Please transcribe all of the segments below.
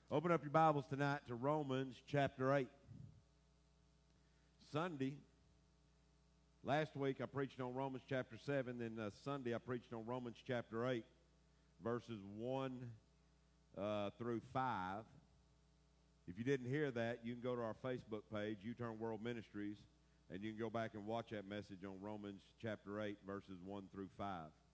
Open up your Bibles tonight to Romans chapter 8. Sunday, last week I preached on Romans chapter 7, then Sunday I preached on Romans chapter 8, verses 1 through 5. If you didn't hear that, you can go to our Facebook page, U-Turn World Ministries, and you can go back and watch that message on Romans chapter 8, verses 1 through 5.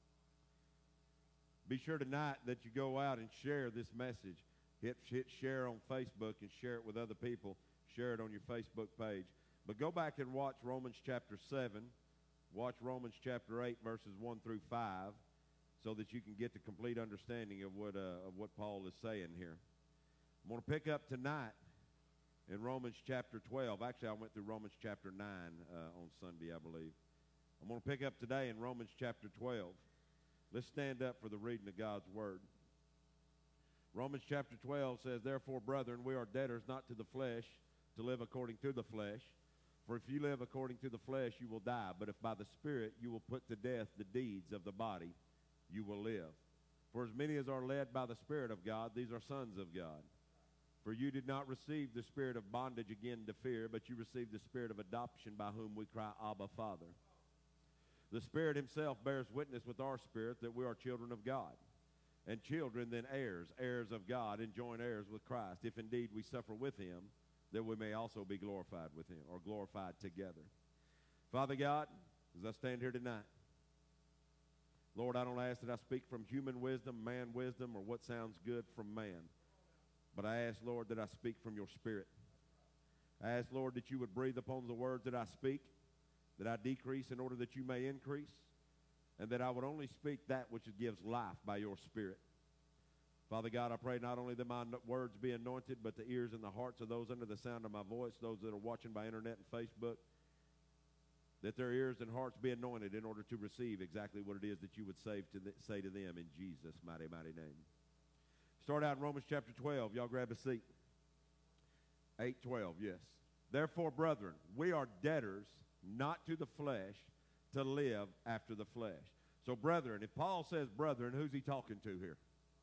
Be sure tonight that you go out and share this message. Hit share on Facebook and share it with other people. Share it on your Facebook page. But go back and watch Romans chapter 7. Watch Romans chapter 8, verses 1 through 5, so that you can get the complete understanding of what Paul is saying here. I'm going to pick up tonight in Romans chapter 12. Actually, I went through Romans chapter 9 on Sunday, I believe. I'm going to pick up today in Romans chapter 12. Let's stand up for the reading of God's word. Romans chapter 12 says, "Therefore, brethren, we are debtors not to the flesh, to live according to the flesh. For if you live according to the flesh, you will die. But if by the Spirit you will put to death the deeds of the body, you will live. For as many as are led by the Spirit of God, these are sons of God. For you did not receive the spirit of bondage again to fear, but you received the spirit of adoption, by whom we cry, Abba, Father. The Spirit himself bears witness with our spirit that we are children of God. And children, then heirs, heirs of God, and joint heirs with Christ, if indeed we suffer with him, that we may also be glorified with him, or glorified together." Father God, as I stand here tonight, Lord, I don't ask that I speak from human wisdom, man wisdom, or what sounds good from man. But I ask, Lord, that I speak from your Spirit. I ask, Lord, that you would breathe upon the words that I speak, that I decrease in order that you may increase, and that I would only speak that which gives life by your Spirit. Father God, I pray not only that my words be anointed, but the ears and the hearts of those under the sound of my voice, those that are watching by internet and Facebook, that their ears and hearts be anointed in order to receive exactly what it is that you would say to them in Jesus' mighty, mighty name. Start out in Romans chapter 12. Y'all grab a seat. 8:12, yes. "Therefore, brethren, we are debtors not to the flesh, to live after the flesh." So, brethren, if Paul says brethren, who's he talking to here?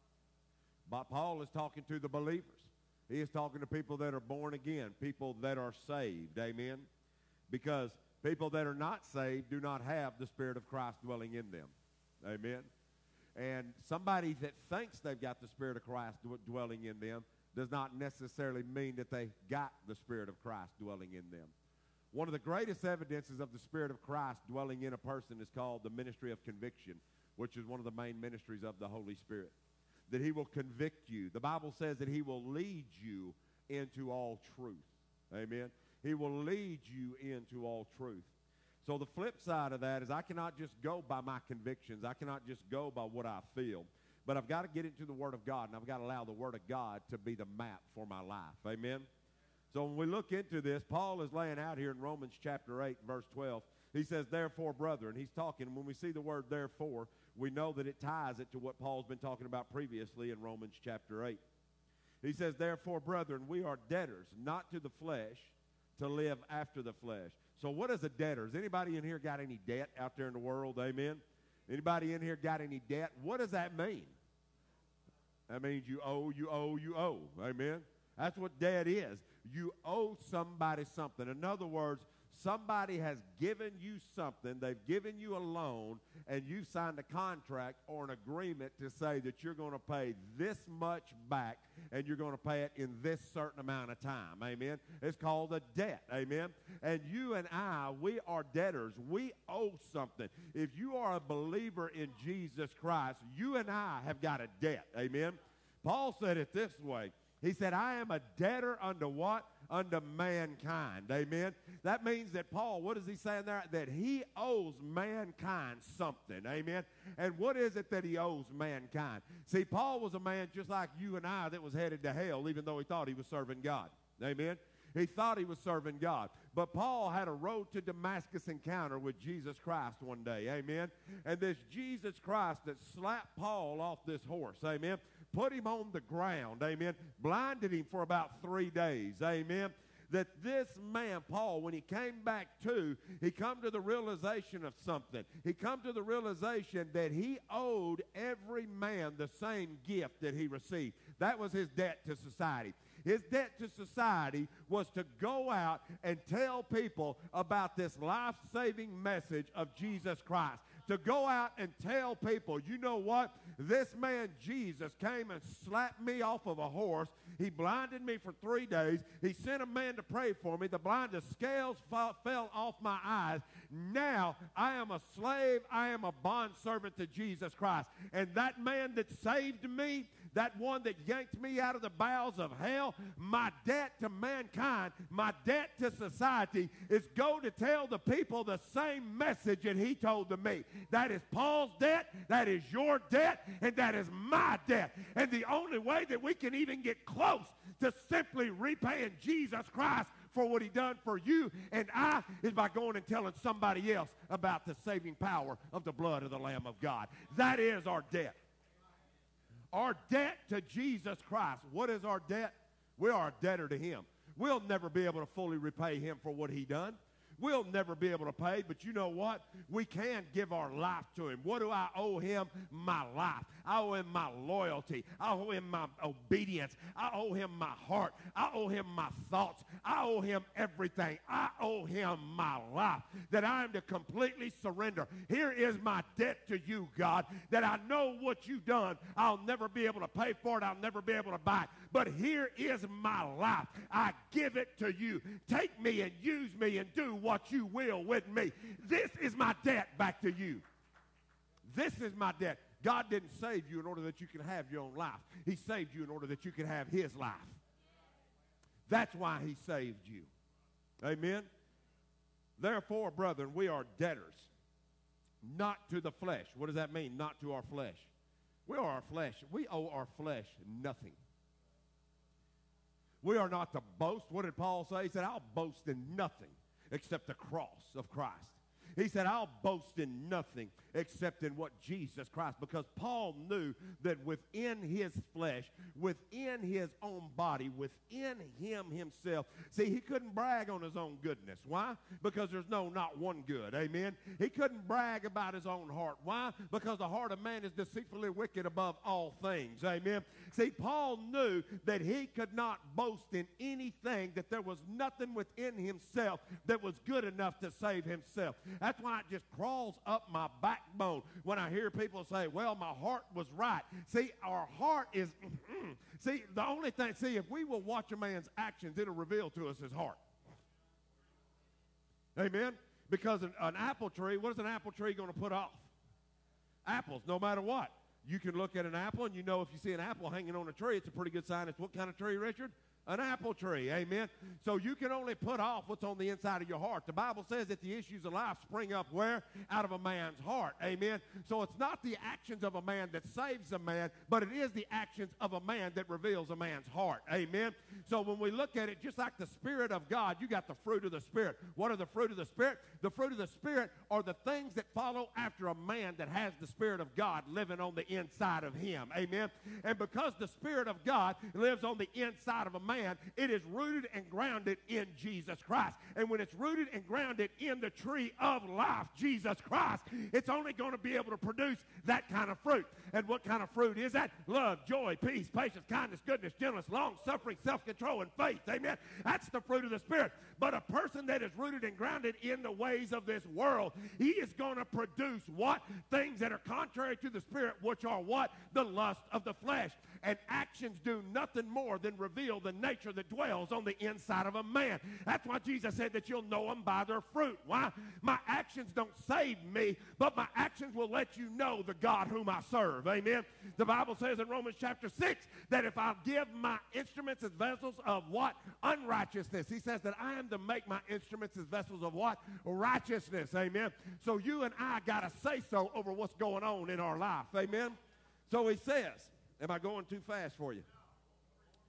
But Paul is talking to the believers. He is talking to people that are born again, people that are saved, amen? Because people that are not saved do not have the Spirit of Christ dwelling in them, amen? And somebody that thinks they've got the Spirit of Christ dwelling in them does not necessarily mean that they got the Spirit of Christ dwelling in them. One of the greatest evidences of the Spirit of Christ dwelling in a person is called the ministry of conviction, which is one of the main ministries of the Holy Spirit. That he will convict you. The Bible says that he will lead you into all truth. Amen. He will lead you into all truth. So the flip side of that is I cannot just go by my convictions. I cannot just go by what I feel. But I've got to get into the Word of God, and I've got to allow the Word of God to be the map for my life. Amen. So when we look into this, Paul is laying out here in Romans chapter 8, verse 12. He says, "Therefore, brethren," he's talking, and when we see the word therefore, we know that it ties it to what Paul's been talking about previously in Romans chapter 8. He says, "Therefore, brethren, we are debtors, not to the flesh, to live after the flesh." So what is a debtor? Has anybody in here got any debt out there in the world? Amen? Anybody in here got any debt? What does that mean? That means you owe, you owe, you owe. Amen? That's what debt is. You owe somebody something. In other words, somebody has given you something. They've given you a loan, and you signed a contract or an agreement to say that you're going to pay this much back, and you're going to pay it in this certain amount of time. Amen? It's called a debt. Amen? And you and I, we are debtors. We owe something. If you are a believer in Jesus Christ, you and I have got a debt. Amen? Paul said it this way. He said, "I am a debtor unto what? Unto mankind." Amen. That means that Paul, what is he saying there? That he owes mankind something. Amen. And what is it that he owes mankind? See, Paul was a man just like you and I that was headed to hell, even though he thought he was serving God. Amen. He thought he was serving God. But Paul had a road to Damascus encounter with Jesus Christ one day. Amen. And this Jesus Christ that slapped Paul off this horse. Amen. Put him on the ground, amen, blinded him for about 3 days, amen, that this man, Paul, when he came back to, he come to the realization of something. He come to the realization that he owed every man the same gift that he received. That was his debt to society. His debt to society was to go out and tell people about this life-saving message of Jesus Christ. To go out and tell people, you know what? This man Jesus came and slapped me off of a horse. He blinded me for 3 days. He sent a man to pray for me. The scales fell off my eyes. Now I am a slave. I am a bondservant to Jesus Christ. And that man that saved me, that one that yanked me out of the bowels of hell, my debt to mankind, my debt to society is go to tell the people the same message that he told to me. That is Paul's debt, that is your debt, and that is my debt. And the only way that we can even get close to simply repaying Jesus Christ for what he done for you and I is by going and telling somebody else about the saving power of the blood of the Lamb of God. That is our debt. Our debt to Jesus Christ. What is our debt? We are a debtor to him. We'll never be able to fully repay him for what he done. We'll never be able to pay, but you know what? We can give our life to him. What do I owe him? My life. I owe him my loyalty. I owe him my obedience. I owe him my heart. I owe him my thoughts. I owe him everything. I owe him my life, that I am to completely surrender. Here is my debt to you, God, that I know what you've done. I'll never be able to pay for it. I'll never be able to buy it. But here is my life. I give it to you. Take me and use me and do what you will with me. This is my debt back to you. This is my debt. God didn't save you in order that you can have your own life. He saved you in order that you can have his life. That's why he saved you. Amen? Therefore, brethren, we are debtors, not to the flesh. What does that mean, not to our flesh? We are our flesh. We owe our flesh nothing. We are not to boast. What did Paul say? He said, I'll boast in nothing except the cross of Christ. He said, I'll boast in nothing except in what Jesus Christ, because Paul knew that within his flesh, within his own body, within him himself, see, he couldn't brag on his own goodness. Why? Because there's not one good. Amen? He couldn't brag about his own heart. Why? Because the heart of man is deceitfully wicked above all things. Amen? See, Paul knew that he could not boast in anything, that there was nothing within himself that was good enough to save himself. That's why it just crawls up my backbone when I hear people say, well, my heart was right. See, our heart is, see, the only thing, see, if we will watch a man's actions, it'll reveal to us his heart. Amen? Because an apple tree, what is an apple tree going to put off? Apples, no matter what. You can look at an apple, and you know if you see an apple hanging on a tree, it's a pretty good sign. It's what kind of tree, Richard? An apple tree, amen? So you can only put off what's on the inside of your heart. The Bible says that the issues of life spring up where? Out of a man's heart, amen? So it's not the actions of a man that saves a man, but it is the actions of a man that reveals a man's heart, amen? So when we look at it, just like the Spirit of God, you got the fruit of the Spirit. What are the fruit of the Spirit? The fruit of the Spirit are the things that follow after a man that has the Spirit of God living on the inside of him, amen? And because the Spirit of God lives on the inside of a man, it is rooted and grounded in Jesus Christ. And when it's rooted and grounded in the tree of life, Jesus Christ, it's only going to be able to produce that kind of fruit. And what kind of fruit is that? Love, joy, peace, patience, kindness, goodness, gentleness, long-suffering, self-control, and faith. Amen? That's the fruit of the Spirit. But a person that is rooted and grounded in the ways of this world, he is going to produce what? Things that are contrary to the Spirit, which are what? The lust of the flesh. And actions do nothing more than reveal the nature that dwells on the inside of a man. That's why Jesus said that you'll know them by their fruit. Why? My actions don't save me, but my actions will let you know the God whom I serve. Amen? The Bible says in Romans chapter 6 that if I give my instruments as vessels of what? Unrighteousness. He says that I am to make my instruments as vessels of what? Righteousness. Amen? So you and I got to say so over what's going on in our life. Amen? So he says, am I going too fast for you?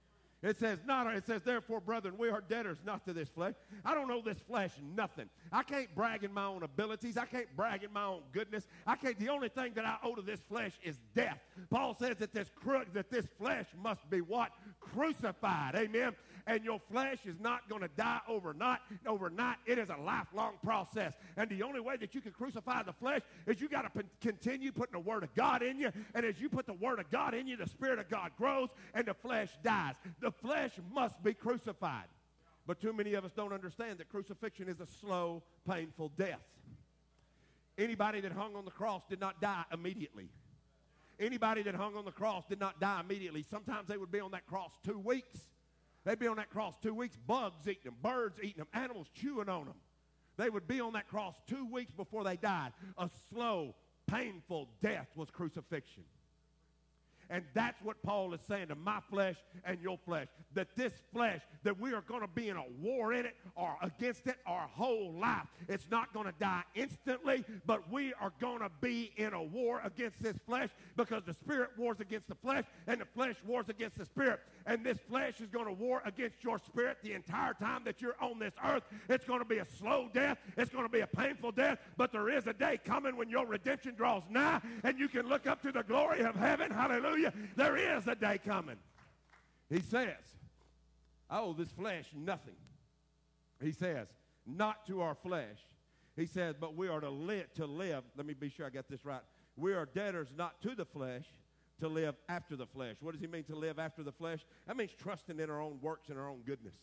It says, therefore, brethren, we are debtors not to this flesh. I don't owe this flesh nothing. I can't brag in my own abilities. I can't brag in my own goodness. The only thing that I owe to this flesh is death. Paul says that this flesh must be what? Crucified. Amen. And your flesh is not going to die overnight. It is a lifelong process. And the only way that you can crucify the flesh is you got to continue putting the Word of God in you. And as you put the Word of God in you, the Spirit of God grows and the flesh dies. The flesh must be crucified. But too many of us don't understand that crucifixion is a slow, painful death. Anybody that hung on the cross did not die immediately. Anybody that hung on the cross did not die immediately. Sometimes they would be on that cross 2 weeks. They'd be on that cross 2 weeks, bugs eating them, birds eating them, animals chewing on them. They would be on that cross 2 weeks before they died. A slow, painful death was crucifixion. And that's what Paul is saying to my flesh and your flesh. That this flesh, that we are going to be in a war in it or against it our whole life. It's not going to die instantly, but we are going to be in a war against this flesh because the spirit wars against the flesh and the flesh wars against the spirit. And this flesh is going to war against your spirit the entire time that you're on this earth. It's going to be a slow death. It's going to be a painful death. But there is a day coming when your redemption draws nigh and you can look up to the glory of heaven. Hallelujah. There is a day coming. He says, I owe this flesh nothing. He says, not to our flesh. He says, but we are to live. Let me be sure I got this right. We are debtors not to the flesh, to live after the flesh. What does he mean to live after the flesh? That means trusting in our own works and our own goodness.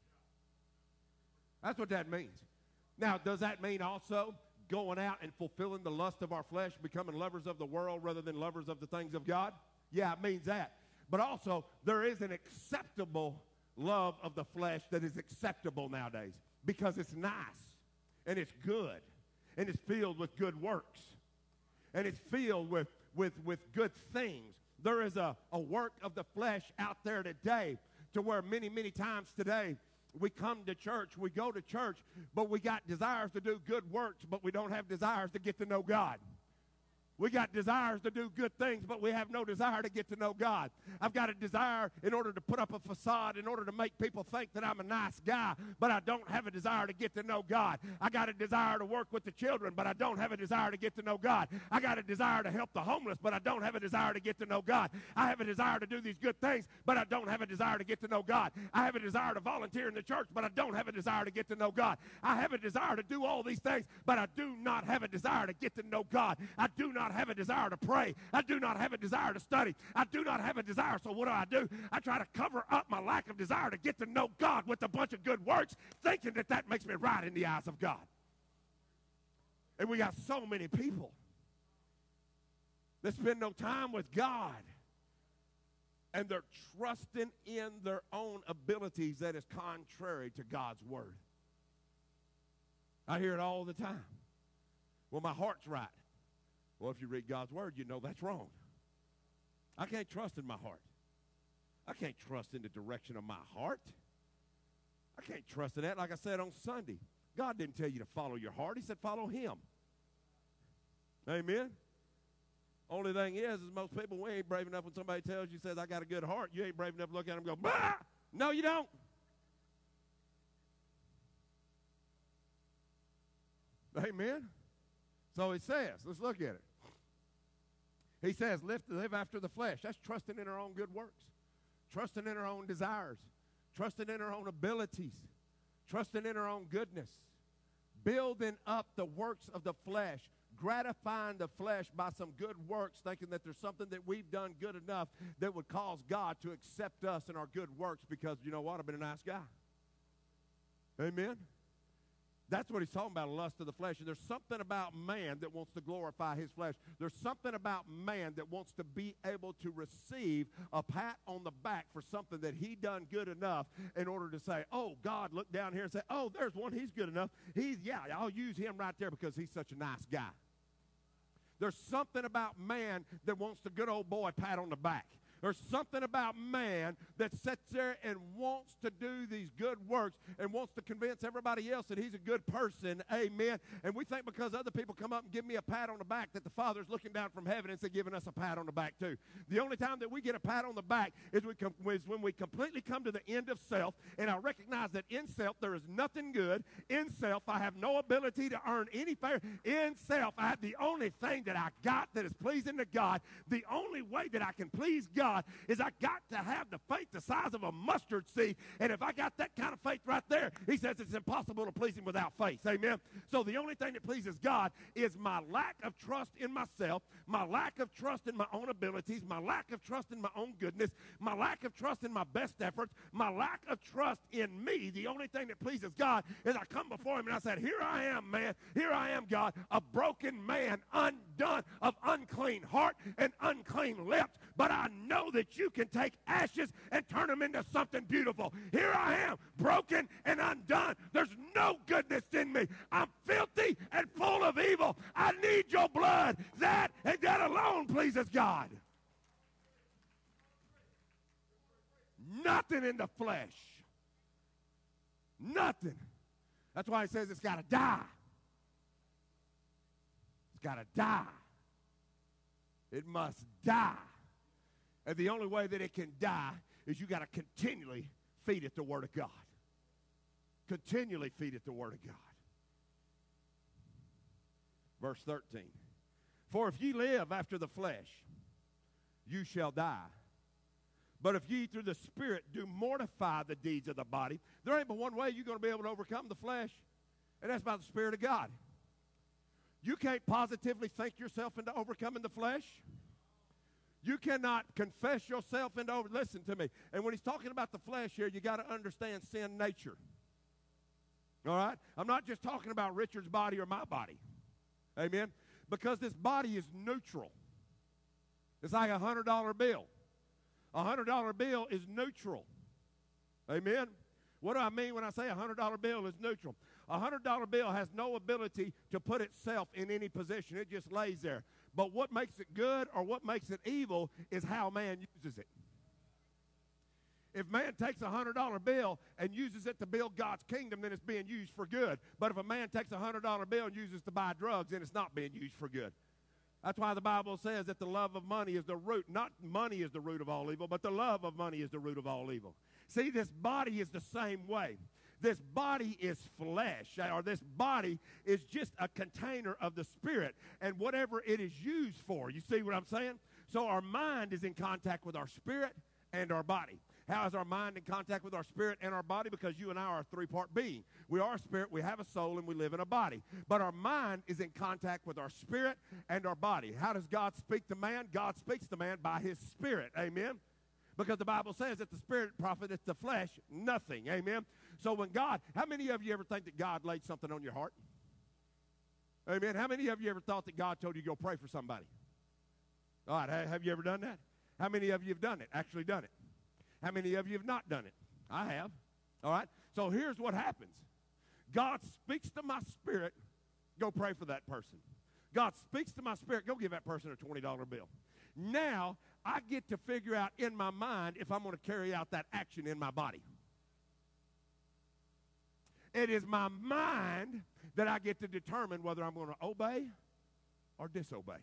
That's what that means. Now, does that mean also going out and fulfilling the lust of our flesh, becoming lovers of the world rather than lovers of the things of God? Yeah, it means that. But also, there is an acceptable love of the flesh that is acceptable nowadays because it's nice and it's good and it's filled with good works and it's filled with good things. There is a work of the flesh out there today to where many, many times today we come to church, we go to church, but we got desires to do good works, but we don't have desires to get to know God. We got desires to do good things, but we have no desire to get to know God. I've got a desire in order to put up a facade, in order to make people think that I'm a nice guy, but I don't have a desire to get to know God. I got a desire to work with the children, but I don't have a desire to get to know God. I got a desire to help the homeless, but I don't have a desire to get to know God. I have a desire to do these good things, but I don't have a desire to get to know God. I have a desire to volunteer in the church, but I don't have a desire to get to know God. I have a desire to do all these things, but I do not have a desire to get to know God. I do not have a desire to pray. I do not have a desire to study. I do not have a desire. So what do? I try to cover up my lack of desire to get to know God with a bunch of good works, thinking that that makes me right in the eyes of God. And we got so many people that spend no time with God, and they're trusting in their own abilities that is contrary to God's word. I hear it all the time. Well, my heart's right. Well, if you read God's word, you know that's wrong. I can't trust in my heart. I can't trust in the direction of my heart. I can't trust in that. Like I said on Sunday, God didn't tell you to follow your heart. He said follow him. Amen? Only thing is most people, we ain't brave enough when somebody tells you, says, I got a good heart. You ain't brave enough to look at them and go, bah! No, you don't. Amen? So it says, let's look at it. He says, live after the flesh. That's trusting in our own good works, trusting in our own desires, trusting in our own abilities, trusting in our own goodness, building up the works of the flesh, gratifying the flesh by some good works, thinking that there's something that we've done good enough that would cause God to accept us in our good works because, you know what, I've been a nice guy. Amen? That's what he's talking about, lust of the flesh. And there's something about man that wants to glorify his flesh. There's something about man that wants to be able to receive a pat on the back for something that he done good enough in order to say, oh, God, look down here and say, oh, there's one, he's good enough. I'll use him right there because he's such a nice guy. There's something about man that wants the good old boy pat on the back. There's something about man that sits there and wants to do these good works and wants to convince everybody else that he's a good person. Amen. And we think because other people come up and give me a pat on the back that the Father's looking down from heaven and giving us a pat on the back too. The only time that we get a pat on the back is when we completely come to the end of self, and I recognize that in self there is nothing good. In self I have no ability to earn any favor. In self I have the only thing that I got that is pleasing to God. The only way that I can please God is I got to have the faith the size of a mustard seed, and if I got that kind of faith right there, he says it's impossible to please him without faith. Amen. So the only thing that pleases God is my lack of trust in myself, my lack of trust in my own abilities, my lack of trust in my own goodness, my lack of trust in my best efforts, my lack of trust in me. The only thing that pleases God is I come before him and I said, here I am, man. Here I am, God, a broken man, undone, of unclean heart and unclean lips. But I know that you can take ashes and turn them into something beautiful. Here I am, broken and undone. There's no goodness in me. I'm filthy and full of evil. I need your blood. That and that alone pleases God. Nothing in the flesh. Nothing. That's why he says it's got to die. It's got to die. It must die. And the only way that it can die is you got to continually feed it the Word of God. Continually feed it the Word of God. Verse 13. For if ye live after the flesh, you shall die. But if ye through the Spirit do mortify the deeds of the body, there ain't but one way you're going to be able to overcome the flesh, and that's by the Spirit of God. You can't positively think yourself into overcoming the flesh. You cannot confess yourself into listen to me. And when he's talking about the flesh here, you got to understand sin nature. All right? I'm not just talking about Richard's body or my body. Amen? Because this body is neutral. It's like a $100 bill. A $100 bill is neutral. Amen? What do I mean when I say a $100 bill is neutral? A $100 bill has no ability to put itself in any position. It just lays there. But what makes it good or what makes it evil is how man uses it. If man takes a $100 bill and uses it to build God's kingdom, then it's being used for good. But if a man takes a $100 bill and uses it to buy drugs, then it's not being used for good. That's why the Bible says that the love of money is the root. Not money is the root of all evil, but the love of money is the root of all evil. See, this body is the same way. This body is flesh, or this body is just a container of the Spirit and whatever it is used for. You see what I'm saying? So our mind is in contact with our spirit and our body. How is our mind in contact with our spirit and our body? Because you and I are a three-part being. We are a spirit, we have a soul, and we live in a body. But our mind is in contact with our spirit and our body. How does God speak to man? God speaks to man by his spirit. Amen? Because the Bible says that the spirit profiteth the flesh nothing. Amen? So when God, how many of you ever think that God laid something on your heart? Amen? How many of you ever thought that God told you to go pray for somebody? All right, have you ever done that? How many of you have done it, actually done it? How many of you have not done it? I have. All right? So here's what happens. God speaks to my spirit, go pray for that person. God speaks to my spirit, go give that person a $20 bill. Now, I get to figure out in my mind if I'm going to carry out that action in my body. It is my mind that I get to determine whether I'm going to obey or disobey.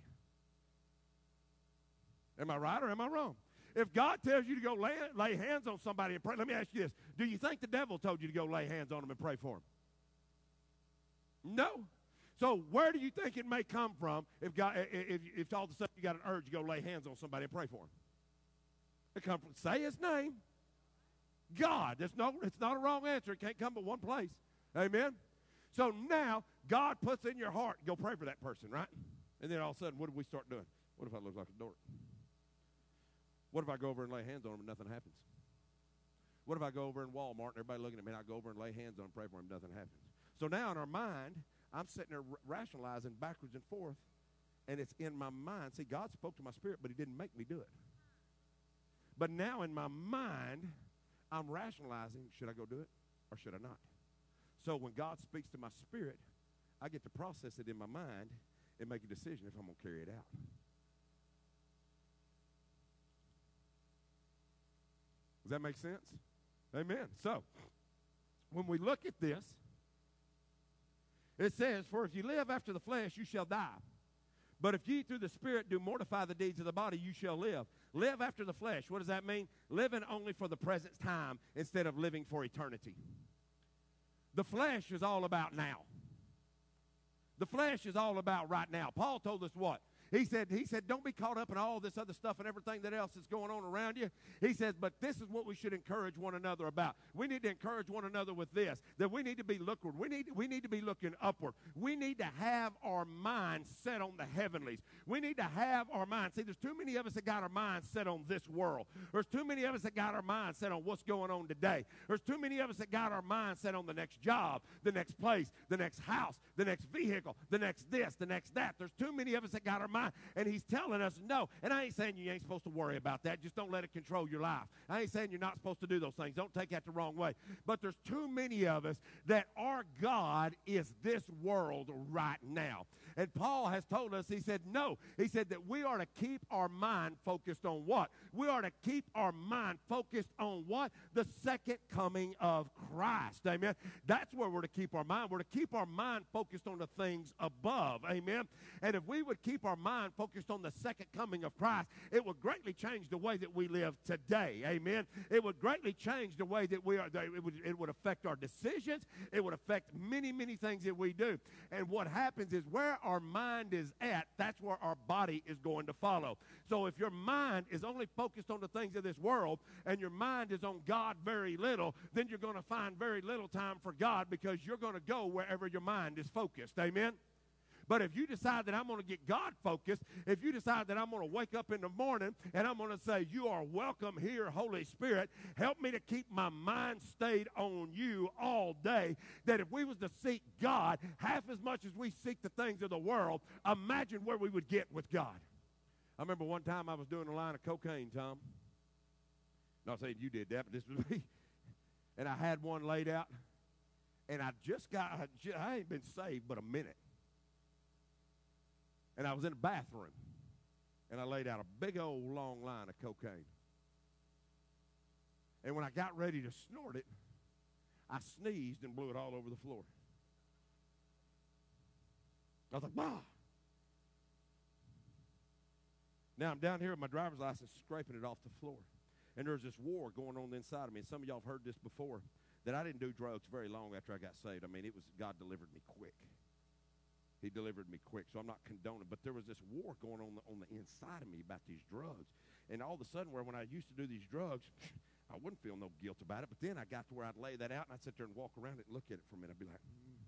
Am I right or am I wrong? If God tells you to go lay hands on somebody and pray, let me ask you this. Do you think the devil told you to go lay hands on them and pray for them? No. So where do you think it may come from if all of a sudden you got an urge to go lay hands on somebody and pray for them? It comes from, say his name, God. It's not a wrong answer. It can't come but one place. Amen? So now God puts in your heart, go pray for that person, right? And then all of a sudden, what do we start doing? What if I look like a dork? What if I go over and lay hands on them and nothing happens? What if I go over in Walmart and everybody looking at me and I go over and lay hands on them and pray for them and nothing happens? So now in our mind, I'm sitting there rationalizing backwards and forth, and it's in my mind. See, God spoke to my spirit, but he didn't make me do it. But now in my mind, I'm rationalizing, should I go do it or should I not? So when God speaks to my spirit, I get to process it in my mind and make a decision if I'm going to carry it out. that make sense? Amen. So, when we look at this, it says, for if you live after the flesh, you shall die. But if ye through the Spirit do mortify the deeds of the body, you shall live. Live after the flesh. What does that mean? Living only for the present time instead of living for eternity. The flesh is all about now. The flesh is all about right now. Paul told us what? He said, don't be caught up in all this other stuff and everything that else is going on around you. He says, but this is what we should encourage one another about. We need to encourage one another with this, that we need to be lookward. We need to be looking upward. We need to have our mind set on the heavenlies. We need to have our mind. See, there's too many of us that got our mind set on this world. There's too many of us that got our mind set on what's going on today. There's too many of us that got our mind set on the next job, the next place, the next house, the next vehicle, the next this, the next that. There's too many of us that got our mind. And he's telling us no. And I ain't saying you ain't supposed to worry about that. Just don't let it control your life. I ain't saying you're not supposed to do those things. Don't take that the wrong way. But there's too many of us that our God is this world right now. And Paul has told us, he said, no. He said that we are to keep our mind focused on what? We are to keep our mind focused on what? The second coming of Christ. Amen. That's where we're to keep our mind. We're to keep our mind focused on the things above. Amen. And if we would keep our mind focused on the second coming of Christ, it would greatly change the way that we live today. Amen. It would greatly change the way that we are. It would affect our decisions. It would affect many, many things that we do. And what happens is where our mind is at, that's where our body is going to follow. So if your mind is only focused on the things of this world and your mind is on God very little, then you're going to find very little time for God because you're going to go wherever your mind is focused. Amen. But if you decide that I'm going to get God focused, if you decide that I'm going to wake up in the morning and I'm going to say, you are welcome here, Holy Spirit, help me to keep my mind stayed on you all day, that if we was to seek God half as much as we seek the things of the world, imagine where we would get with God. I remember one time I was doing a line of cocaine, Tom. Not saying you did that, but this was me. And I had one laid out, and I ain't been saved but a minute. And I was in the bathroom, and I laid out a big old long line of cocaine. And when I got ready to snort it, I sneezed and blew it all over the floor. I was like, bah! Now I'm down here with my driver's license scraping it off the floor. And there's this war going on inside of me. And some of y'all have heard this before, that I didn't do drugs very long after I got saved. I mean, God delivered me quick. He delivered me quick, so I'm not condoning. But there was this war going on the inside of me about these drugs. And all of a sudden, when I used to do these drugs, I wouldn't feel no guilt about it. But then I got to where I'd lay that out, and I'd sit there and walk around it and look at it for a minute. I'd be like,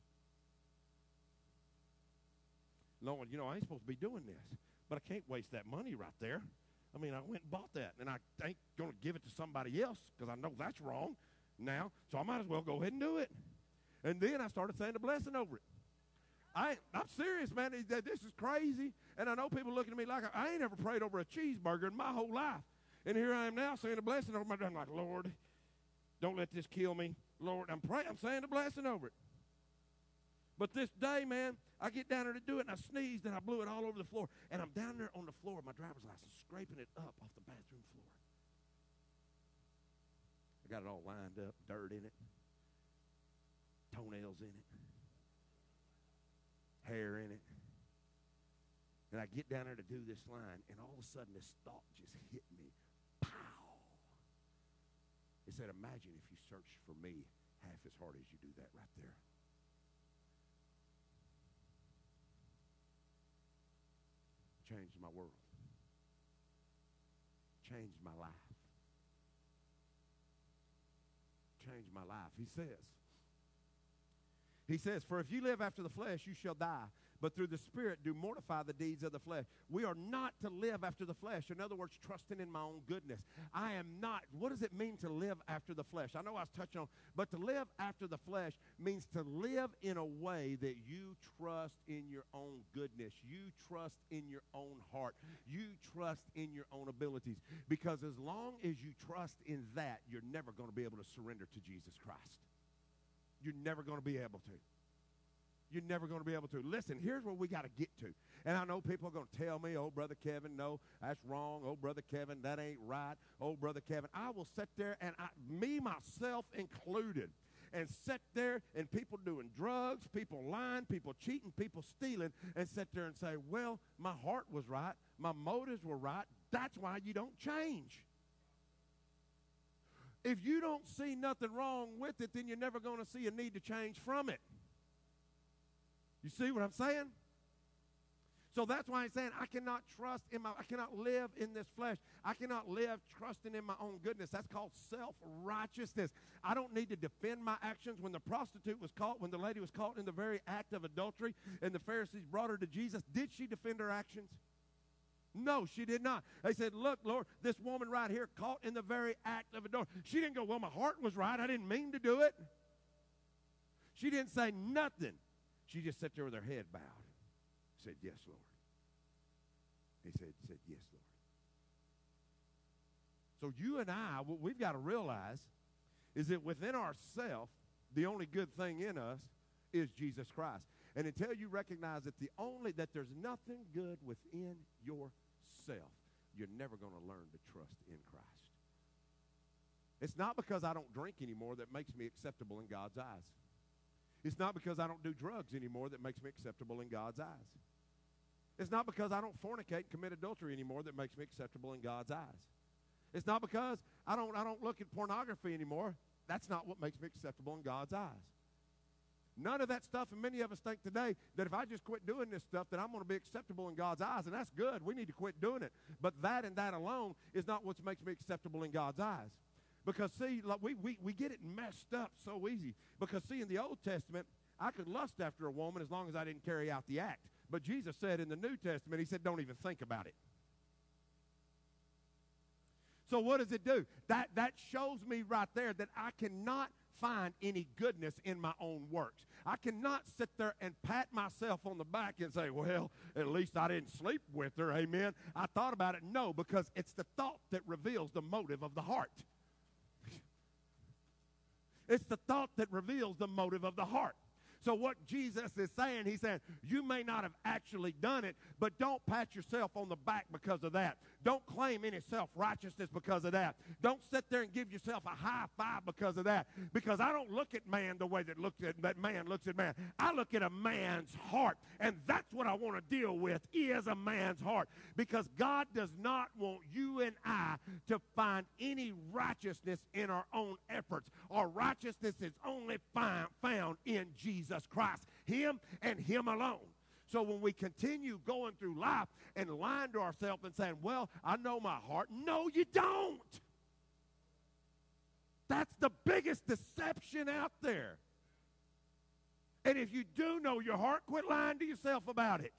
Lord, I ain't supposed to be doing this. But I can't waste that money right there. I mean, I went and bought that, and I ain't going to give it to somebody else because I know that's wrong now. So I might as well go ahead and do it. And then I started saying a blessing over it. I'm serious, man. This is crazy. And I know people looking at me like I ain't ever prayed over a cheeseburger in my whole life. And here I am now saying a blessing over my I'm like, Lord, don't let this kill me. Lord, I'm saying a blessing over it. But this day, man, I get down there to do it, and I sneezed, and I blew it all over the floor. And I'm down there on the floor with my driver's license, scraping it up off the bathroom floor. I got it all lined up, dirt in it, toenails in it, hair in it. And I get down there to do this line, and all of a sudden this thought just hit me. Pow! It said, imagine if you searched for me half as hard as you do that right there. Changed my world. Changed my life. Changed my life. He says, for if you live after the flesh, you shall die. But through the Spirit do mortify the deeds of the flesh. We are not to live after the flesh. In other words, trusting in my own goodness. I am not. What does it mean to live after the flesh? I know I was touching on, but to live after the flesh means to live in a way that you trust in your own goodness. You trust in your own heart. You trust in your own abilities. Because as long as you trust in that, you're never going to be able to surrender to Jesus Christ. You're never going to be able to. you're never going to be able to. Listen, here's where we got to get to. And I know people are going to tell me, oh, Brother Kevin, no, that's wrong. Oh, Brother Kevin, that ain't right. Oh, Brother Kevin. I will sit there, and me, myself included, and sit there and people doing drugs, people lying, people cheating, people stealing, and sit there and say, well, my heart was right. My motives were right. That's why you don't change. If you don't see nothing wrong with it, then you're never going to see a need to change from it. You see what I'm saying? So that's why I'm saying I cannot live in this flesh. I cannot live trusting in my own goodness. That's called self-righteousness. I don't need to defend my actions. When the prostitute was caught, when the lady was caught in the very act of adultery, and the Pharisees brought her to Jesus, did she defend her actions? No, she did not. They said, look, Lord, this woman right here caught in the very act of adultery. She didn't go, well, my heart was right. I didn't mean to do it. She didn't say nothing. She just sat there with her head bowed. Said, yes, Lord. He said, yes, Lord. So you and I, what we've got to realize is that within ourselves, the only good thing in us is Jesus Christ. And until you recognize that there's nothing good within yourself, you're never going to learn to trust in Christ. It's not because I don't drink anymore that makes me acceptable in God's eyes. It's not because I don't do drugs anymore that makes me acceptable in God's eyes. It's not because I don't fornicate and commit adultery anymore that makes me acceptable in God's eyes. It's not because I don't look at pornography anymore. That's not what makes me acceptable in God's eyes. None of that stuff, and many of us think today that if I just quit doing this stuff, that I'm going to be acceptable in God's eyes, and that's good. We need to quit doing it. But that and that alone is not what makes me acceptable in God's eyes. Because, see, like we get it messed up so easy. Because, see, in the Old Testament, I could lust after a woman as long as I didn't carry out the act. But Jesus said in the New Testament, he said, don't even think about it. So what does it do? That shows me right there that I cannot find any goodness in my own works. I cannot sit there and pat myself on the back and say, well, at least I didn't sleep with her, amen. I thought about it. No, because it's the thought that reveals the motive of the heart. It's the thought that reveals the motive of the heart. So what Jesus is saying, he's saying, you may not have actually done it, but don't pat yourself on the back because of that. Don't claim any self-righteousness because of that. Don't sit there and give yourself a high five because of that. Because I don't look at man the way that man looks at man. I look at a man's heart, and that's what I want to deal with, is a man's heart. Because God does not want you and I to find any righteousness in our own efforts. Our righteousness is only found in Jesus Christ, him and him alone. So when we continue going through life and lying to ourselves and saying, well, I know my heart. No, you don't. That's the biggest deception out there. And if you do know your heart, quit lying to yourself about it.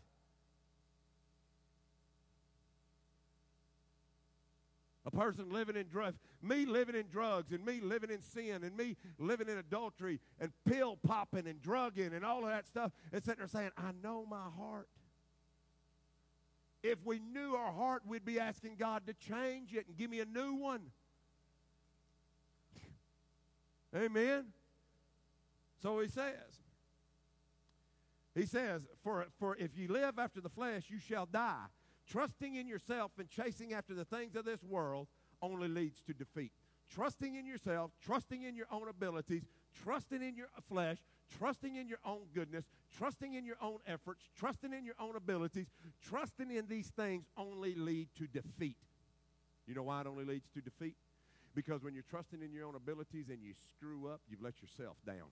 A person living in drugs, me living in drugs, and me living in sin, and me living in adultery, and pill popping, and drugging, and all of that stuff, and sitting there saying, I know my heart. If we knew our heart, we'd be asking God to change it and give me a new one. Amen? So he says, for if you live after the flesh, you shall die. Trusting in yourself and chasing after the things of this world only leads to defeat. Trusting in yourself, trusting in your own abilities, trusting in your flesh, trusting in your own goodness, trusting in your own efforts, trusting in your own abilities, trusting in these things only lead to defeat. You know why it only leads to defeat? Because when you're trusting in your own abilities and you screw up, you've let yourself down.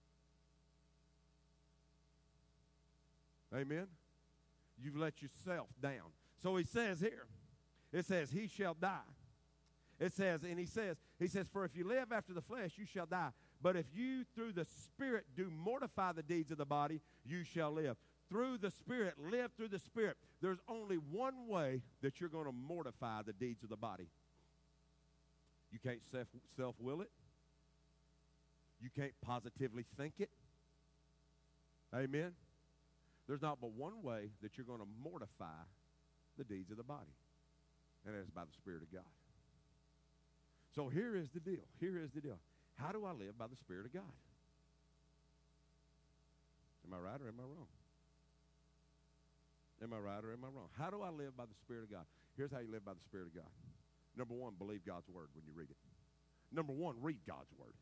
Amen? You've let yourself down. So he says here, it says, he shall die. It says, and he says, for if you live after the flesh, you shall die. But if you through the Spirit do mortify the deeds of the body, you shall live. Through the Spirit, live through the Spirit. There's only one way that you're going to mortify the deeds of the body. You can't self-will it. You can't positively think it. Amen? There's not but one way that you're going to mortify the deeds of the body, and that is by the Spirit of God. So here is the deal. How do I live by the Spirit of God? Am I right or am I wrong? Am I right or am I wrong? How do I live by the Spirit of God? Here's how you live by the Spirit of God. Number one, believe God's word when you read it. Number one, read God's word.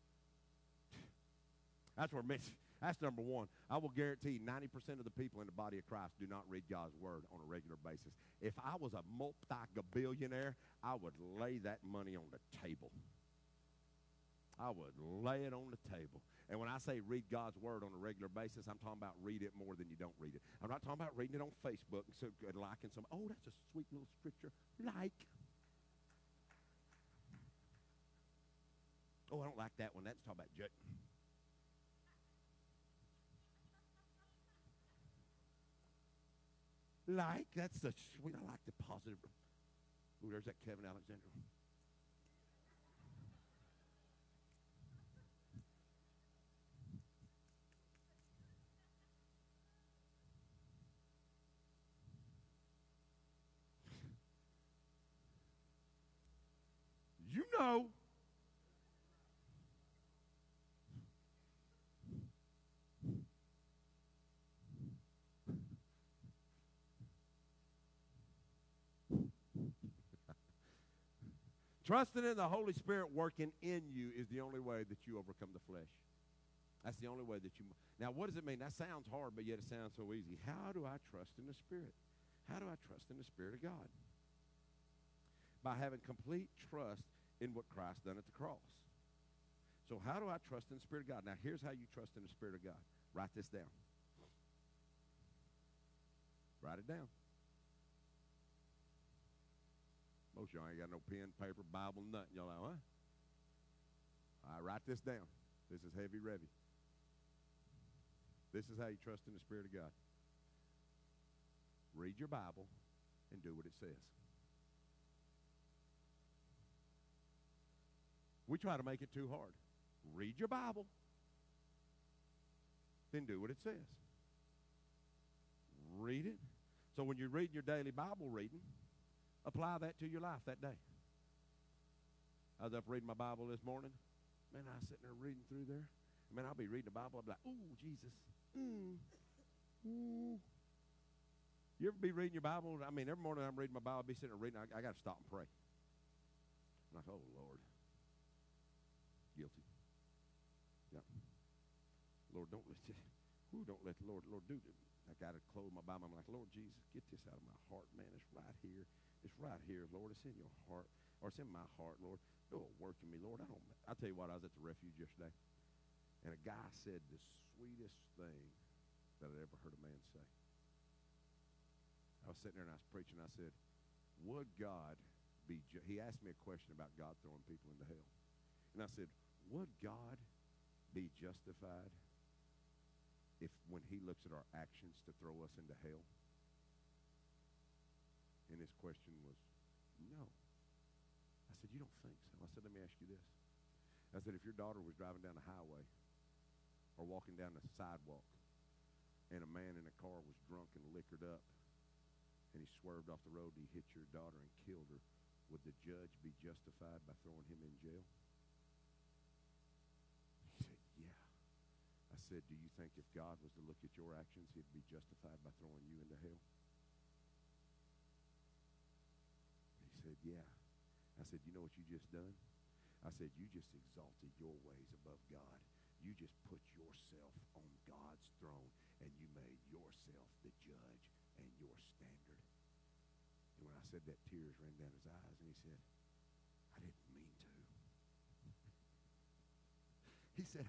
That's number one. I will guarantee 90% of the people in the body of Christ do not read God's word on a regular basis. If I was a multi-billionaire, I would lay that money on the table. I would lay it on the table. And when I say read God's word on a regular basis, I'm talking about read it more than you don't read it. I'm not talking about reading it on Facebook and liking some, oh, that's a sweet little scripture. Like. Oh, I don't like that one. That's talking about judging. Like, that's the sweet. I like the positive. Ooh, there's that Kevin Alexander. You know. Trusting in the Holy Spirit working in you is the only way that you overcome the flesh. That's the only way that you. Now, what does it mean? That sounds hard, but yet it sounds so easy. How do I trust in the Spirit? How do I trust in the Spirit of God? By having complete trust in what Christ done at the cross. So how do I trust in the Spirit of God? Now, here's how you trust in the Spirit of God. Write this down. Write it down. Most of y'all ain't got no pen, paper, Bible, nothing. Y'all like, what? All right, write this down. This is heavy revy. This is how you trust in the Spirit of God. Read your Bible and do what it says. We try to make it too hard. Read your Bible, then do what it says. Read it. So when you're reading your daily Bible reading, apply that to your life that day. I was up reading my Bible this morning. Man, I was sitting there reading through there. Man, I'll be reading the Bible. I'll be like, ooh, Jesus. Ooh. You ever be reading your Bible? I mean, every morning I'm reading my Bible, I'll be sitting there reading. I got to stop and pray. I'm like, oh, Lord. Guilty. Yep. Lord, don't let the Lord do it. I got to close my Bible. I'm like, Lord Jesus, get this out of my heart, man. It's right here. It's right here, Lord. It's in your heart. Or it's in my heart, Lord. Do a work in me, Lord. I'll tell you what, I was at the refuge yesterday, and a guy said the sweetest thing that I'd ever heard a man say. I was sitting there and I was preaching. I said, would God be he asked me a question about God throwing people into hell. And I said, would God be justified if when he looks at our actions to throw us into hell? And his question was, no. I said, you don't think so? I said, let me ask you this. I said, if your daughter was driving down the highway or walking down the sidewalk and a man in a car was drunk and liquored up and he swerved off the road and he hit your daughter and killed her, would the judge be justified by throwing him in jail? He said, yeah. I said, do you think if God was to look at your actions, he'd be justified by throwing you into hell? He said, yeah. I said, you know what you just done? I said, you just exalted your ways above God. You just put yourself on God's throne, and you made yourself the judge and your standard. And when I said that, tears ran down his eyes, and he said, I didn't mean to. He said,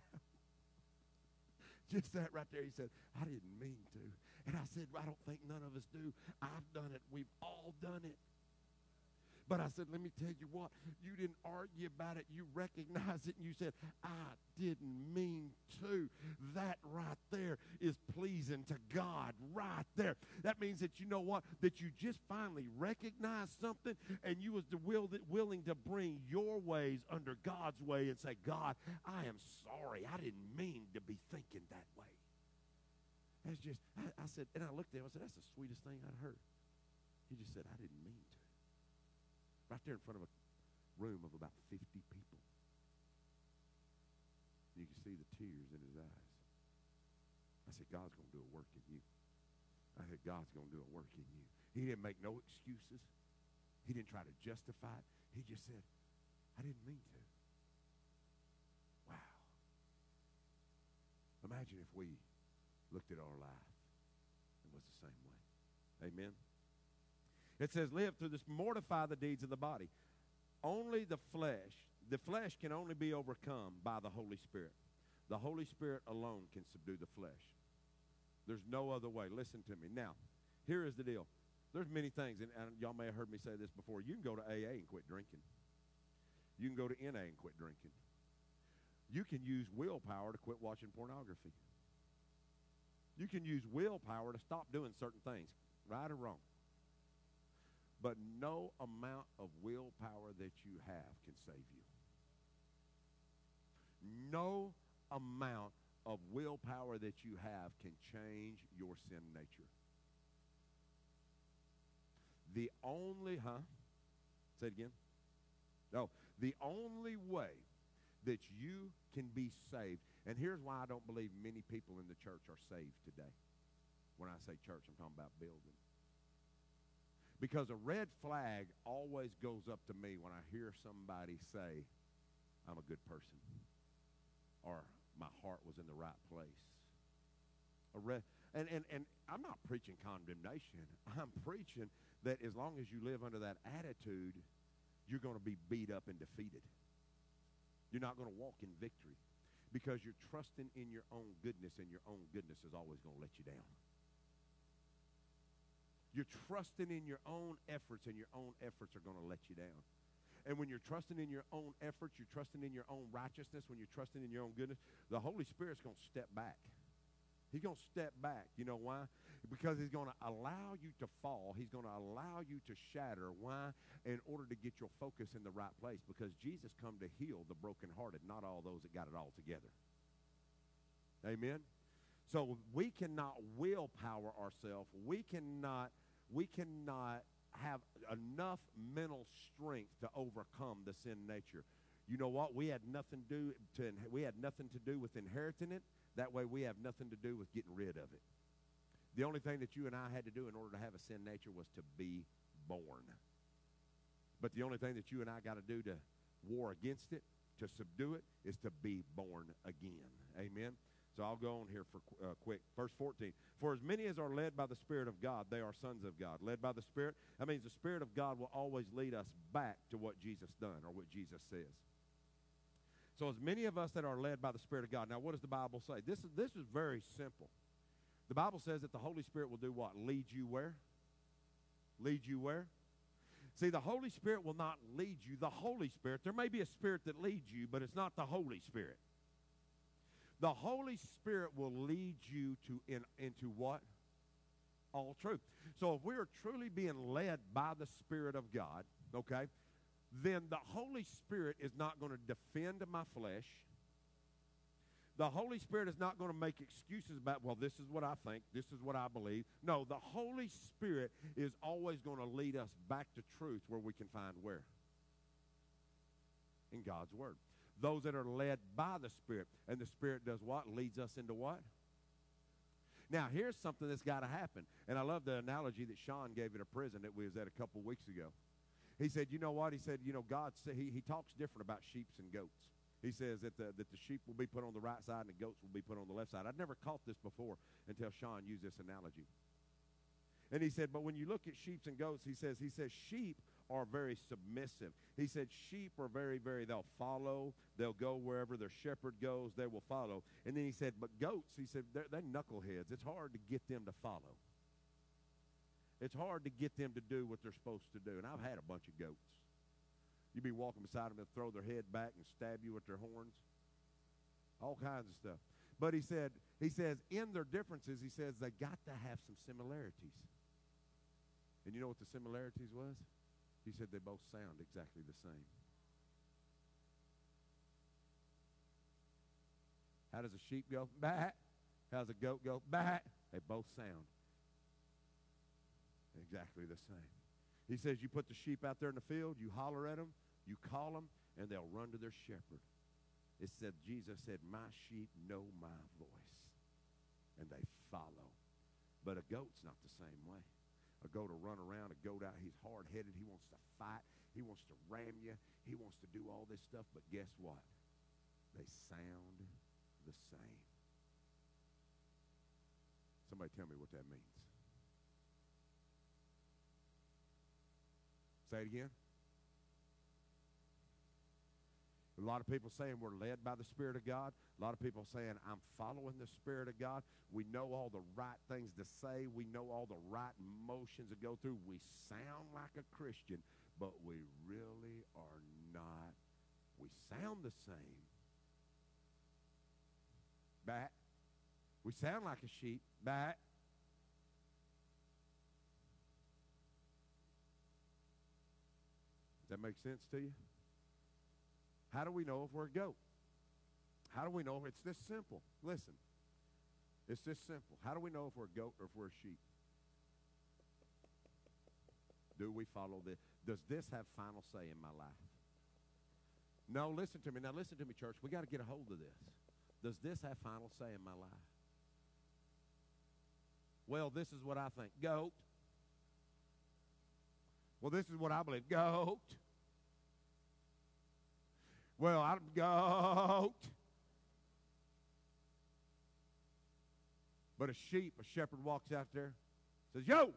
just that right there, he said, I didn't mean to. And I said, I don't think none of us do. I've done it. We've all done it. But I said, let me tell you what, you didn't argue about it. You recognized it, and you said, I didn't mean to. That right there is pleasing to God right there. That means that you know what? That you just finally recognized something, and you was willing to bring your ways under God's way and say, God, I am sorry. I didn't mean to be thinking that way. That's just, I said, and I looked at him, I said, that's the sweetest thing I'd heard. He just said, I didn't mean to. Right there in front of a room of about 50 people. You can see the tears in his eyes. I I said, God's going to do a work in you. I said, God's going to do a work in you. He didn't make no excuses. He didn't try to justify it. He just said, I didn't mean to. Wow. Imagine if we looked at our life and was the same way. Amen. It says, live through this, mortify the deeds of the body. Only the flesh can only be overcome by the Holy Spirit. The Holy Spirit alone can subdue the flesh. There's no other way. Listen to me. Now, here is the deal. There's many things, and y'all may have heard me say this before. You can go to AA and quit drinking. You can go to NA and quit drinking. You can use willpower to quit watching pornography. You can use willpower to stop doing certain things, right or wrong. But no amount of willpower that you have can save you. No amount of willpower that you have can change your sin nature. The only, say it again. No, the only way that you can be saved, and here's why I don't believe many people in the church are saved today. When I say church, I'm talking about building. Because a red flag always goes up to me when I hear somebody say, I'm a good person, or my heart was in the right place. And I'm not preaching condemnation. I'm preaching that as long as you live under that attitude, you're going to be beat up and defeated. You're not going to walk in victory because you're trusting in your own goodness, and your own goodness is always going to let you down. You're trusting in your own efforts, and your own efforts are going to let you down. And when you're trusting in your own efforts, you're trusting in your own righteousness, when you're trusting in your own goodness, the Holy Spirit's going to step back. He's going to step back. You know why? Because he's going to allow you to fall. He's going to allow you to shatter. Why? In order to get your focus in the right place. Because Jesus come to heal the brokenhearted, not all those that got it all together. Amen? So we cannot willpower ourselves. We cannot have enough mental strength to overcome the sin nature. You know what? We had nothing to do with inheriting it. That way we have nothing to do with getting rid of it. The only thing that you and I had to do in order to have a sin nature was to be born. But the only thing that you and I got to do to war against it, to subdue it, is to be born again. Amen? So I'll go on here for quick. Verse 14. For as many as are led by the Spirit of God, they are sons of God. Led by the Spirit, that means the Spirit of God will always lead us back to what Jesus done or what Jesus says. So as many of us that are led by the Spirit of God. Now, what does the Bible say? This is very simple. The Bible says that the Holy Spirit will do what? Lead you where? Lead you where? See, the Holy Spirit will not lead you. The Holy Spirit, there may be a spirit that leads you, but it's not the Holy Spirit. The Holy Spirit will lead you into what? All truth. So if we are truly being led by the Spirit of God, okay, then the Holy Spirit is not going to defend my flesh. The Holy Spirit is not going to make excuses about, well, this is what I think, this is what I believe. No, the Holy Spirit is always going to lead us back to truth, where we can find where? In God's Word. Those that are led by the Spirit. And the Spirit does what? Leads us into what? Now, here's something that's got to happen. And I love the analogy that Sean gave at a prison that we was at a couple weeks ago. He said, you know what? He said, you know, God, he talks different about sheep and goats. He says that the sheep will be put on the right side and the goats will be put on the left side. I'd never caught this before until Sean used this analogy. And he said, but when you look at sheep and goats, he says sheep are very submissive. He said sheep are very, they'll follow. They'll go wherever their shepherd goes, they will follow. And then he said, but goats, he said, they're knuckleheads. It's hard to get them to follow. It's hard to get them to do what they're supposed to do. And I've had a bunch of goats. You'd be walking beside them and throw their head back and stab you with their horns. All kinds of stuff. But he says in their differences, he says they got to have some similarities. And you know what the similarities was? He said they both sound exactly the same. How does a sheep go? Bah. How does a goat go? Bah. They both sound exactly the same. He says you put the sheep out there in the field, you holler at them, you call them, and they'll run to their shepherd. It said, Jesus said, my sheep know my voice, and they follow. But a goat's not the same way. A goat will run around. A goat out, he's hard-headed. He wants to fight. He wants to ram you. He wants to do all this stuff. But guess what? They sound the same. Somebody tell me what that means. Say it again. A lot of people saying we're led by the Spirit of God. A lot of people saying I'm following the Spirit of God. We know all the right things to say. We know all the right motions to go through. We sound like a Christian, but we really are not. We sound the same. Back. We sound like a sheep. Back. Does that make sense to you? How do we know if we're a goat? How do we know if it's this simple? Listen, it's this simple. How do we know if we're a goat or if we're a sheep? Do we follow this? Does this have final say in my life? No, listen to me. Now listen to me, church. We got to get a hold of this. Does this have final say in my life? Well, this is what I think. Goat. Well, this is what I believe. Goat. Well, I'm goat. But a sheep, a shepherd walks out there, says, yo!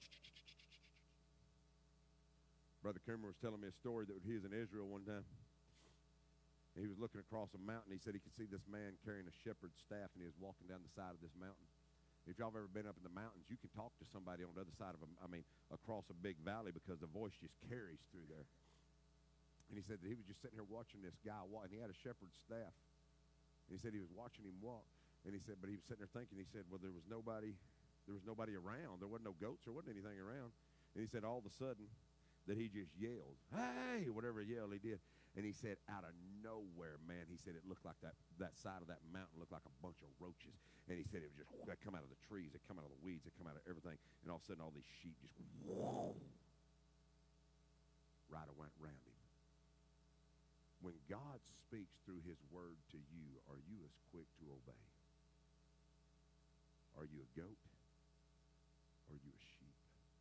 Brother Kimmer was telling me a story that he was in Israel one time. He was looking across a mountain. He said he could see this man carrying a shepherd's staff, and he was walking down the side of this mountain. If y'all have ever been up in the mountains, you can talk to somebody on the other side of across a big valley because the voice just carries through there. And he said that he was just sitting here watching this guy walk, and he had a shepherd's staff. And he said he was watching him walk. And he said, but he was sitting there thinking, he said, well, there was nobody around. There wasn't no goats. There wasn't anything around. And he said all of a sudden that he just yelled, hey, whatever yell he did. And he said out of nowhere, man, he said it looked like that side of that mountain looked like a bunch of roaches. And he said it was just, they come out of the trees, they come out of the weeds, they come out of everything. And all of a sudden all these sheep just right went around him. When God speaks through his word to you, are you as quick to obey? Are you a goat? Or are you a sheep?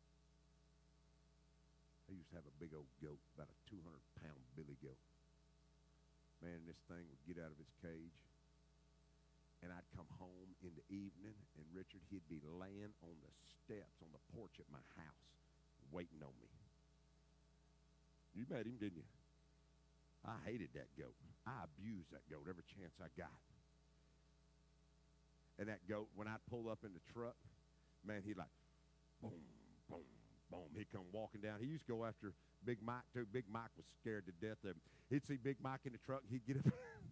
I used to have a big old goat, about a 200-pound billy goat. Man, this thing would get out of its cage, and I'd come home in the evening, and Richard, he'd be laying on the steps on the porch at my house waiting on me. You met him, didn't you? I hated that goat. I abused that goat every chance I got. And that goat, when I'd pull up in the truck, man, he'd like, boom, boom, boom. He'd come walking down. He used to go after Big Mike, too. Big Mike was scared to death of him. He'd see Big Mike in the truck, he'd get up,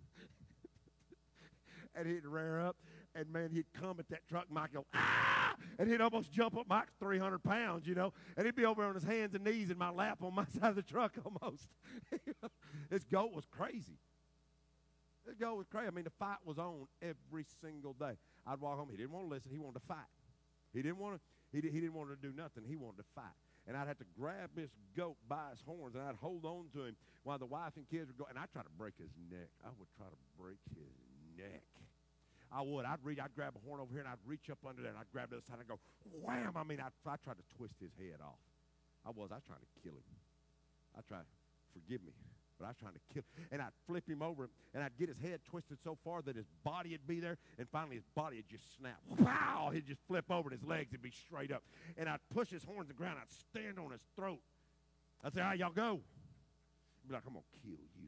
and he'd rear up, and, man, he'd come at that truck, Mike would go, ah! And he'd almost jump up. Mike's 300 pounds, you know, and he'd be over on his hands and knees in my lap on my side of the truck almost. This goat was crazy. This goat was crazy. I mean, the fight was on every single day. I'd walk home. He didn't want to listen. He wanted to fight. He didn't want to do nothing. He wanted to fight. And I'd have to grab this goat by his horns, and I'd hold on to him while the wife and kids would go. And I'd try to break his neck. I would try to break his neck. I would. I'd grab a horn over here, and I'd reach up under there, and I'd grab the other side and go, wham! I mean, I tried to twist his head off. I was trying to kill him. Forgive me, but I was trying to kill him. And I'd flip him over, and I'd get his head twisted so far that his body would be there, and finally his body would just snap. Wow! He'd just flip over, and his legs would be straight up. And I'd push his horns to the ground. I'd stand on his throat. I'd say, all right, y'all go. He'd be like, I'm going to kill you.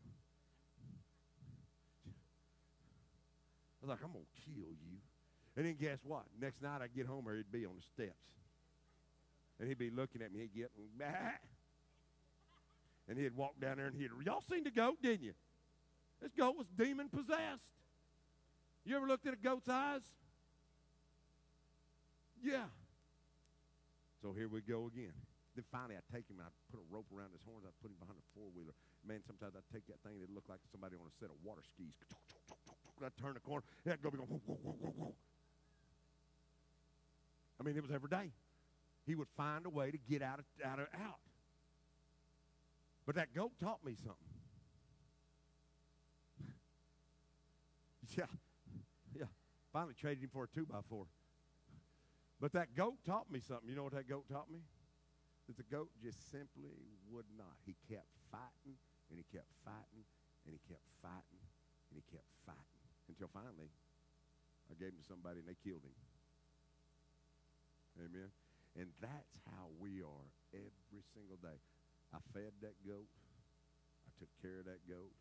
I was like, I'm going to kill you. And then guess what? Next night I'd get home, or he'd be on the steps. And he'd be looking at me. He'd get, bah! And he'd walk down there, and y'all seen the goat, didn't you? This goat was demon-possessed. You ever looked at a goat's eyes? Yeah. So here we go again. Then finally I'd take him, and I'd put a rope around his horns. I'd put him behind a four-wheeler. Man, sometimes I'd take that thing that looked like somebody on a set of water skis. I'd turn the corner. That'd go. I mean, it was every day. He would find a way to get out. But that goat taught me something. Yeah. Finally traded him for a 2x4. But that goat taught me something. You know what that goat taught me? That the goat just simply would not. He kept fighting, and he kept fighting, and he kept fighting, and he kept fighting. Until finally, I gave him to somebody, and they killed him. Amen? And that's how we are every single day. I fed that goat. I took care of that goat.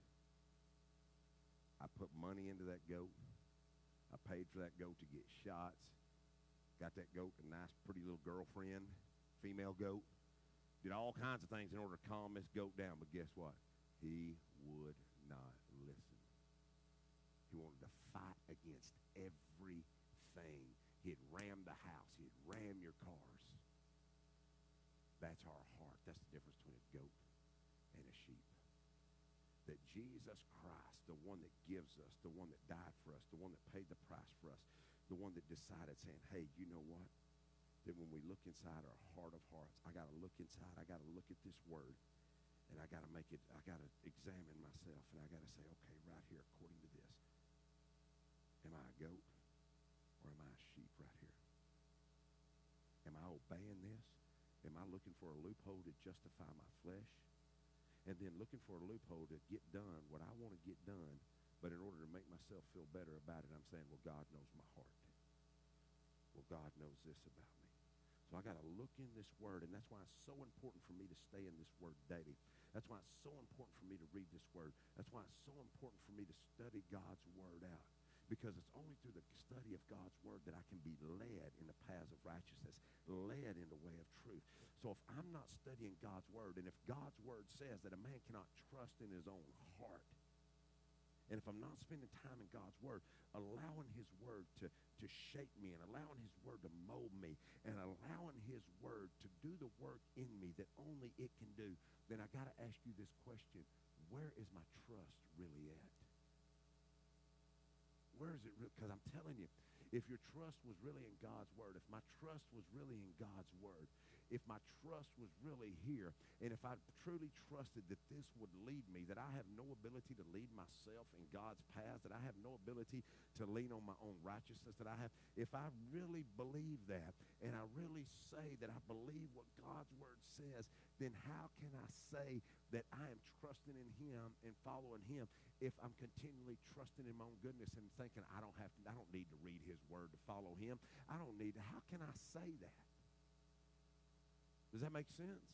I put money into that goat. I paid for that goat to get shots. Got that goat a nice, pretty little girlfriend, female goat. Did all kinds of things in order to calm this goat down. But guess what? He would not listen. He wanted to fight against everything. He'd ram the house. He'd ram your cars. That's our heart. That's the difference between a goat and a sheep. That Jesus Christ, the one that gives us, the one that died for us, the one that paid the price for us, the one that decided saying, hey, you know what? That when we look inside our heart of hearts, I got to look inside. I got to look at this word, and I got to make it, I got to examine myself, and I got to say, okay, right here, according to this, am I a goat or am I a sheep right here? Am I obeying this? Am I looking for a loophole to justify my flesh? And then looking for a loophole to get done what I want to get done, but in order to make myself feel better about it, I'm saying, well, God knows my heart. Well, God knows this about me. So I got to look in this word, and that's why it's so important for me to stay in this word daily. That's why it's so important for me to read this word. That's why it's so important for me to study God's word out. Because it's only through the study of God's word that I can be led in the paths of righteousness, led in the way of truth. So if I'm not studying God's word, and if God's word says that a man cannot trust in his own heart, and if I'm not spending time in God's word, allowing his word to shape me, and allowing his word to mold me, and allowing his word to do the work in me that only it can do, then I got to ask you this question: where is my trust really at? Where is it? Because I'm telling you, if your trust was really in God's word, if my trust was really in God's word, if my trust was really here, and if I truly trusted that this would lead me, that I have no ability to lead myself in God's path, that I have no ability to lean on my own righteousness, that I have, if I really believe that, and I really say that I believe what God's word says, then how can I say that I am trusting in him and following him if I'm continually trusting in my own goodness and thinking I don't need to read his word to follow him. I don't need to. How can I say that? Does that make sense?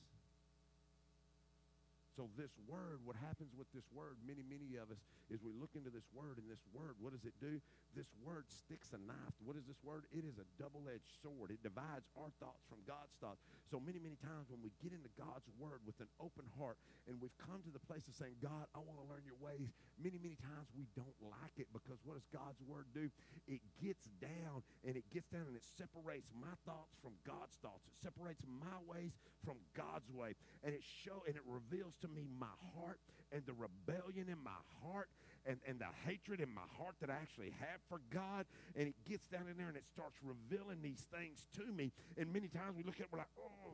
So this word, what happens with this word, many of us, is we look into this word, and this word, what does it do? This word sticks a knife. What is this word? It is a double-edged sword. It divides our thoughts from God's thoughts. So many times when we get into God's word with an open heart, and we've come to the place of saying, God, I want to learn your ways, many times we don't like it, because what does God's word do? It gets down, and it separates my thoughts from God's thoughts. It separates my ways from God's way, and it reveals to me my heart and the rebellion in my heart and the hatred in my heart that I actually have for God. And it gets down in there and it starts revealing these things to me. And many times we look at it, we're like, oh.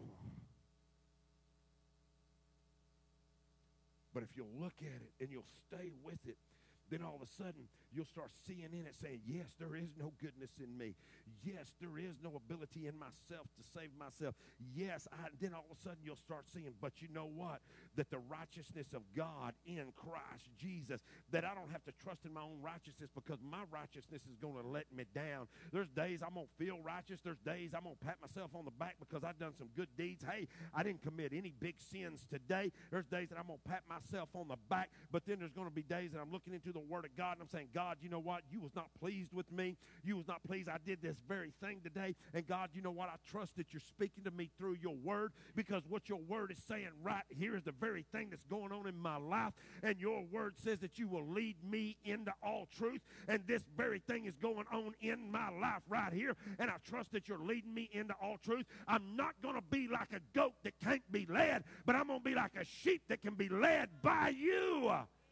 But if you'll look at it and you'll stay with it, then all of a sudden you'll start seeing in it saying, yes, there is no goodness in me. Yes, there is no ability in myself to save myself. Yes, then all of a sudden you'll start seeing, but you know what? That the righteousness of God in Christ Jesus, that I don't have to trust in my own righteousness, because my righteousness is going to let me down. There's days I'm going to feel righteous. There's days I'm going to pat myself on the back because I've done some good deeds. Hey, I didn't commit any big sins today. There's days that I'm going to pat myself on the back, but then there's going to be days that I'm looking into the word of God and I'm saying, God, you know what? You was not pleased with me. You was not pleased. I did this very thing today. And God, you know what? I trust that you're speaking to me through your word, because what your word is saying right here is the very thing that's going on in my life. And your word says that you will lead me into all truth. And this very thing is going on in my life right here. And I trust that you're leading me into all truth. I'm not going to be like a goat that can't be led, but I'm going to be like a sheep that can be led by you.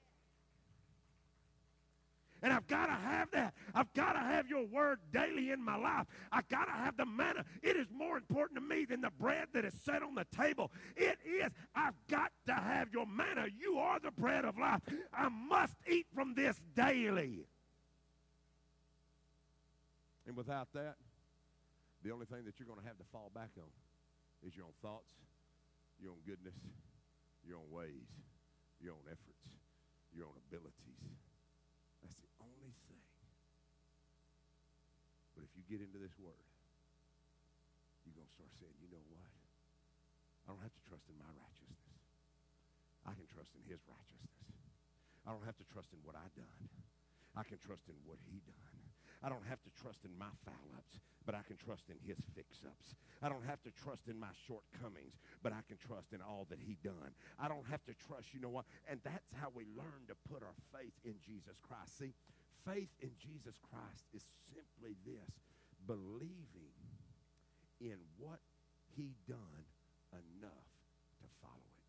And I've got to have that. I've got to have your word daily in my life. I've got to have the manna. It is more important to me than the bread that is set on the table. It is. I've got to have your manna. You are the bread of life. I must eat from this daily. And without that, the only thing that you're going to have to fall back on is your own thoughts, your own goodness, your own ways, your own efforts, your own abilities. That's the only thing. But if you get into this word, you're going to start saying, you know what? I don't have to trust in my righteousness. I can trust in his righteousness. I don't have to trust in what I've done. I can trust in what he done. I don't have to trust in my foul-ups, but I can trust in his fix-ups. I don't have to trust in my shortcomings, but I can trust in all that he done. I don't have to trust, you know what? And that's how we learn to put our faith in Jesus Christ. See, faith in Jesus Christ is simply this, believing in what he done enough to follow it.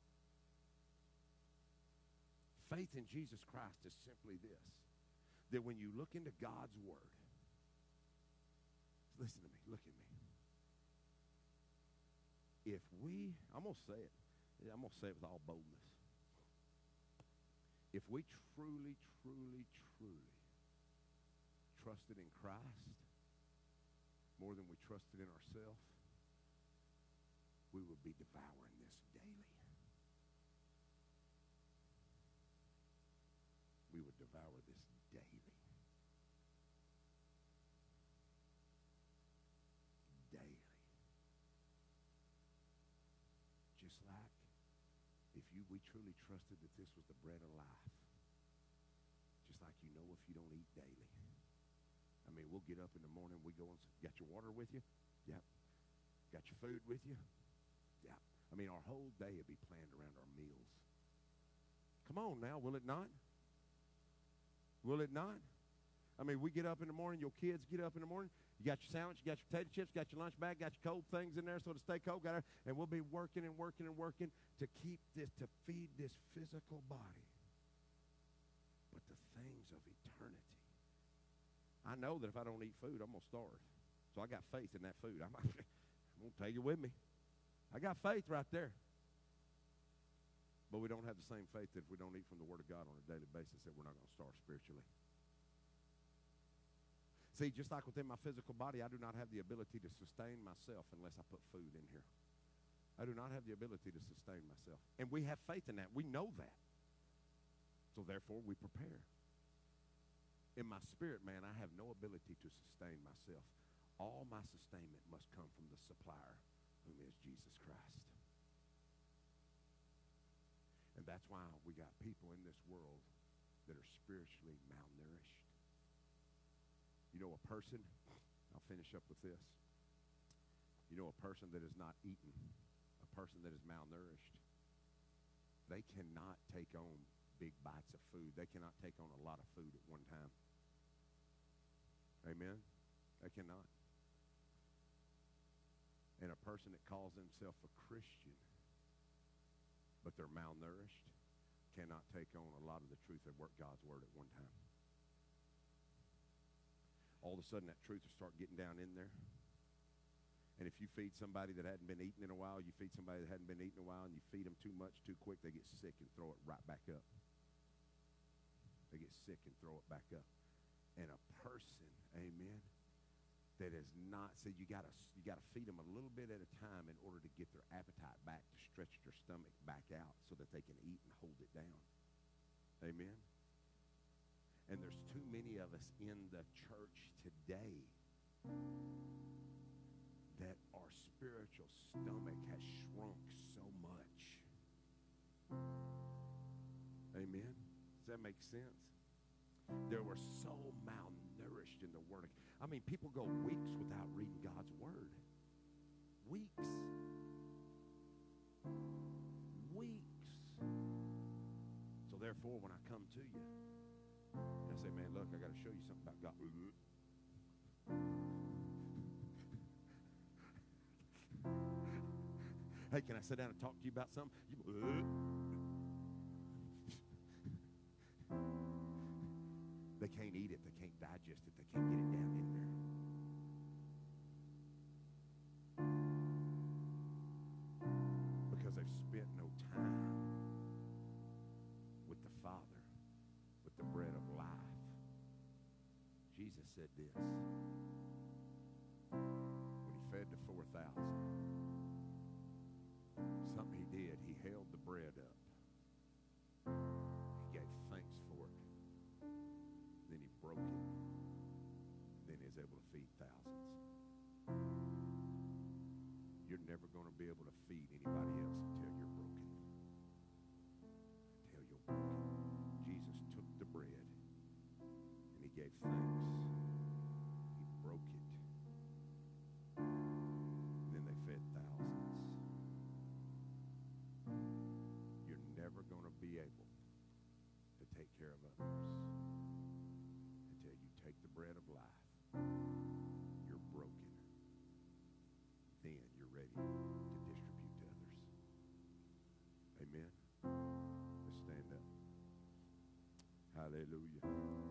Faith in Jesus Christ is simply this, that when you look into God's word, listen to me, look at me. If we, I'm going to say it with all boldness. If we truly, truly, truly trusted in Christ more than we trusted in ourselves, we would be devouring this daily. We would devour this daily. Daily. Just like if we truly trusted that this was the bread of life. Just like you know if you don't eat daily. I mean, we'll get up in the morning, we go and got your water with you? Yep. Got your food with you? Yep. I mean, our whole day will be planned around our meals. Come on now, will it not? Will it not? I mean, we get up in the morning, your kids get up in the morning, you got your sandwich, you got your potato chips, got your lunch bag, got your cold things in there so to stay cold, and we'll be working and working and working to keep this, to feed this physical body. But the things of eternity, I know that if I don't eat food, I'm going to starve. So I got faith in that food. I'm going to take it with me. I got faith right there. But we don't have the same faith that if we don't eat from the Word of God on a daily basis that we're not going to starve spiritually. See, just like within my physical body, I do not have the ability to sustain myself unless I put food in here. I do not have the ability to sustain myself. And we have faith in that. We know that. So therefore, we prepare. In my spirit, man, I have no ability to sustain myself. All my sustainment must come from the supplier, whom is Jesus Christ. And that's why we got people in this world that are spiritually malnourished. You know a person, I'll finish up with this. You know a person that is not eaten, a person that is malnourished, they cannot take on big bites of food. They cannot take on a lot of food at one time. Amen? They cannot. And a person that calls themselves a Christian, but they're malnourished, cannot take on a lot of the truth of God's word at one time. All of a sudden, that truth will start getting down in there. And if you feed somebody that hadn't been eating in a while, you feed somebody that hadn't been eating in a while, and you feed them too much, too quick, they get sick and throw it right back up. They get sick and throw it back up. And a person, amen, that is not, so you gotta feed them a little bit at a time in order to get their appetite back, to stretch their stomach back out so that they can eat and hold it down. Amen. And there's too many of us in the church today that our spiritual stomach has shrunk so much. Amen. Does that make sense? They were so malnourished in the Word. I mean, people go weeks without reading God's Word. Weeks. Weeks. So therefore, when I come to you, and I say, man, look, I got to show you something about God. Hey, can I sit down and talk to you about something? They can't eat it. They can't digest it. They can't get it down in there. Because they've spent no time with the Father, with the bread of life. Jesus said this when he fed the 4,000. Something he did, he held the bread up. He gave thanks for it. Then he broke it. Then he was able to feed thousands. You're never going to be able to feed anybody else until you're broken. Until you're broken. Jesus took the bread and he gave thanks. He broke it. And then they fed thousands. You're never going to be able to take care of others until you take the bread of life. You're broken. Then you're ready to distribute to others. Amen. Let's stand up. Hallelujah.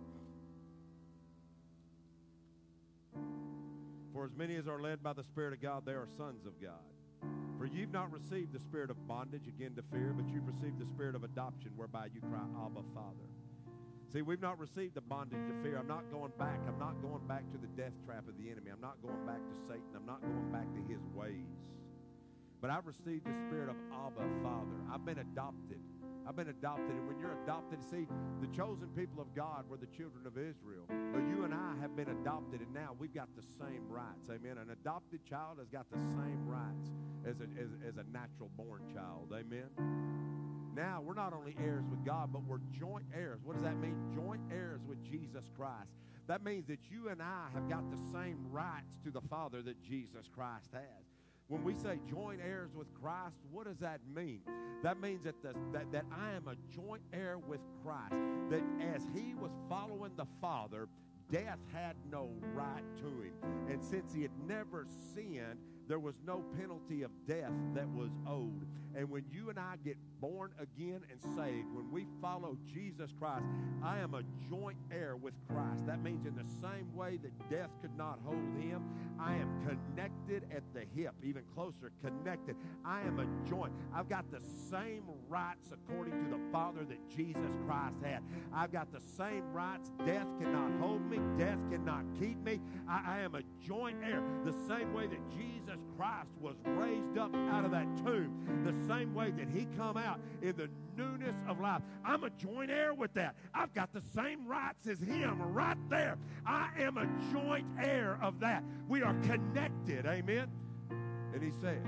For as many as are led by the Spirit of God, they are sons of God. For you've not received the spirit of bondage, again to fear, but you've received the spirit of adoption, whereby you cry, Abba, Father. See, we've not received the bondage to fear. I'm not going back. I'm not going back to the death trap of the enemy. I'm not going back to Satan. I'm not going back to his ways. But I've received the spirit of Abba, Father. I've been adopted. I've been adopted. And when you're adopted, see, the chosen people of God were the children of Israel. But you and I have been adopted, and now we've got the same rights. Amen. An adopted child has got the same rights as a natural-born child. Amen. Now, we're not only heirs with God, but we're joint heirs. What does that mean? Joint heirs with Jesus Christ. That means that you and I have got the same rights to the Father that Jesus Christ has. When we say joint heirs with Christ, what does that mean? That means that I am a joint heir with Christ. That as he was following the Father, death had no right to him. And since he had never sinned, there was no penalty of death that was owed. And when you and I get born again and saved, when we follow Jesus Christ, I am a joint heir with Christ. That means in the same way that death could not hold him, I am connected at the hip, even closer, connected. I am a joint. I've got the same rights according to the Father that Jesus Christ had. I've got the same rights. Death cannot hold me. Death cannot keep me. I am a joint heir. The same way that Jesus Christ was raised up out of that tomb, the same way that he come out in the newness of life. I'm a joint heir with that. I've got the same rights as him right there. I am a joint heir of that. We are connected. Amen. And he says,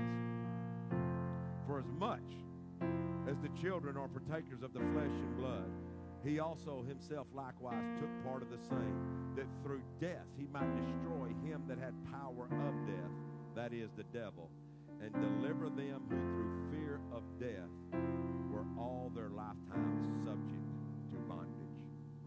for as much as the children are partakers of the flesh and blood, he also himself likewise took part of the same, that through death he might destroy him that had power of death, that is the devil, and deliver them who through fear of death were all their lifetimes subject to bondage.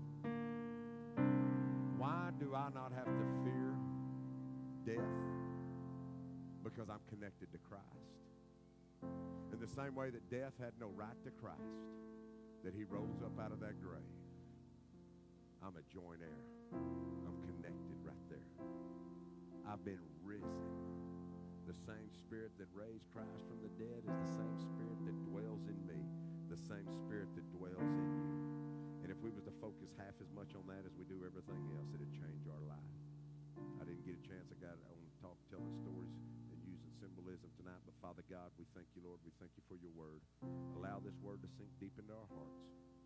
Why do I not have to fear death? Because I'm connected to Christ. In the same way that death had no right to Christ, that he rose up out of that grave, I'm a joint heir. I'm connected right there. I've been risen. The same spirit that raised Christ from the dead is the same spirit that dwells in me, the same spirit that dwells in you. And if we was to focus half as much on that as we do everything else, it'd change our life. I didn't get a chance. I want to talk, telling stories and using symbolism tonight. But Father God, we thank you, Lord. We thank you for your word. Allow this word to sink deep into our hearts.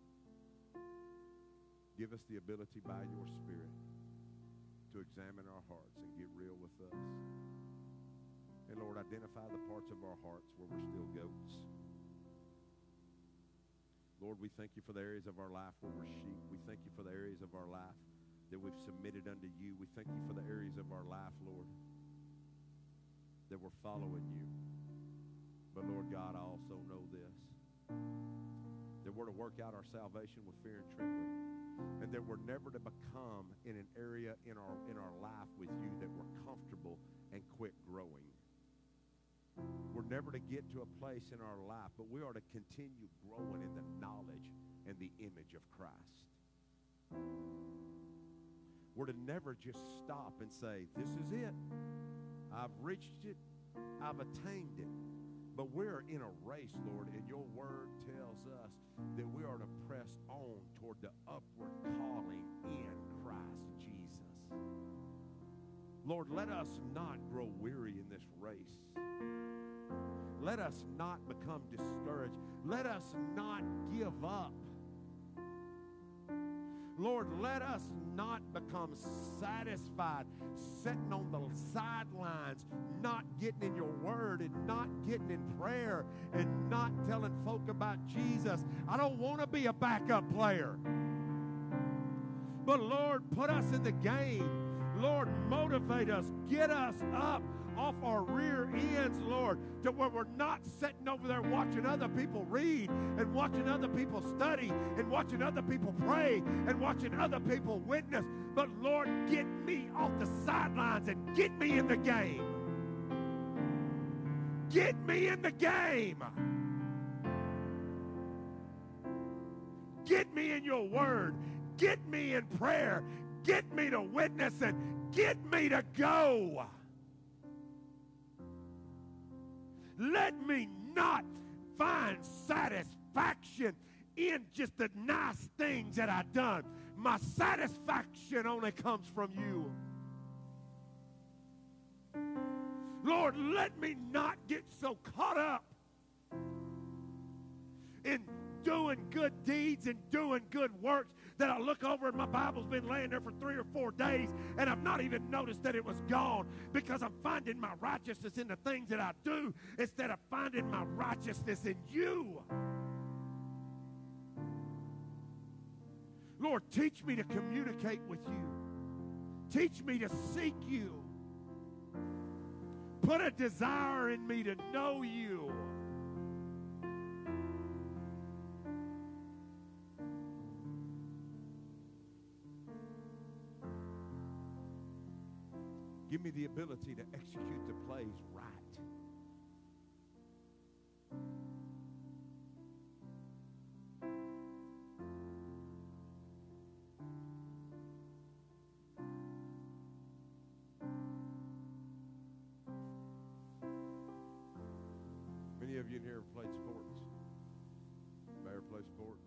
Give us the ability by your Spirit to examine our hearts and get real with us. And Lord, identify the parts of our hearts where we're still goats. Lord, we thank you for the areas of our life where we're sheep. We thank you for the areas of our life that we've submitted unto you. We thank you for the areas of our life, Lord, that we're following you. But Lord God, I also know this, that we're to work out our salvation with fear and trembling, and that we're never to become in an area in our life with you that we're comfortable and quit growing. We're never to get to a place in our life, but we are to continue growing in the knowledge and the image of Christ. We're to never just stop and say, this is it. I've reached it. I've attained it. But we're in a race, Lord, and your word tells us that we are to press on toward the upward calling in Christ Jesus. Lord, let us not grow weary in this race. Let us not become discouraged. Let us not give up. Lord, let us not become satisfied, sitting on the sidelines, not getting in your word and not getting in prayer and not telling folk about Jesus. I don't want to be a backup player. But Lord, put us in the game. Lord, motivate us. Get us up off our rear ends, Lord, to where we're not sitting over there watching other people read and watching other people study and watching other people pray and watching other people witness. But Lord, get me off the sidelines and get me in the game. Get me in the game. Get me in your word. Get me in prayer. Get me to witness and get me to go. Let me not find satisfaction in just the nice things that I've done. My satisfaction only comes from you. Lord, let me not get so caught up in doing good deeds and doing good works that I look over and my Bible's been laying there for 3 or 4 days and I've not even noticed that it was gone, because I'm finding my righteousness in the things that I do instead of finding my righteousness in you. Lord, teach me to communicate with you. Teach me to seek you. Put a desire in me to know you. Give me the ability to execute the plays right. Many of you in here have played sports. Bear play sports.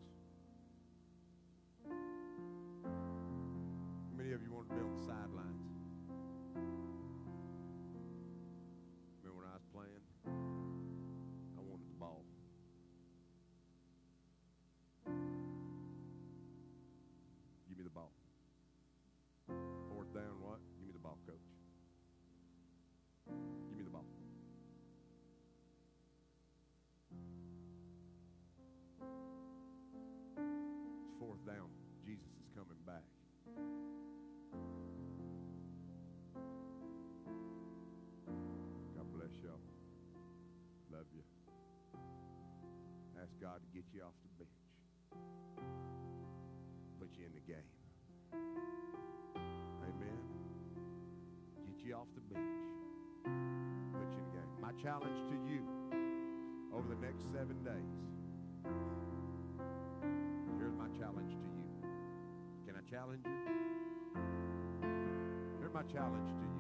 Many of you want to be on the sidelines. Remember when I was playing? I wanted the ball. Give me the ball. Fourth down, what? Give me the ball, coach. Give me the ball. It's fourth down. Jesus is coming back. God bless y'all. Love you. Ask God to get you off the bench. Put you in the game. Amen. Get you off the bench. Put you in the game. My challenge to you over the next 7 days. Here's my challenge to you. Can I challenge you? Here's my challenge to you.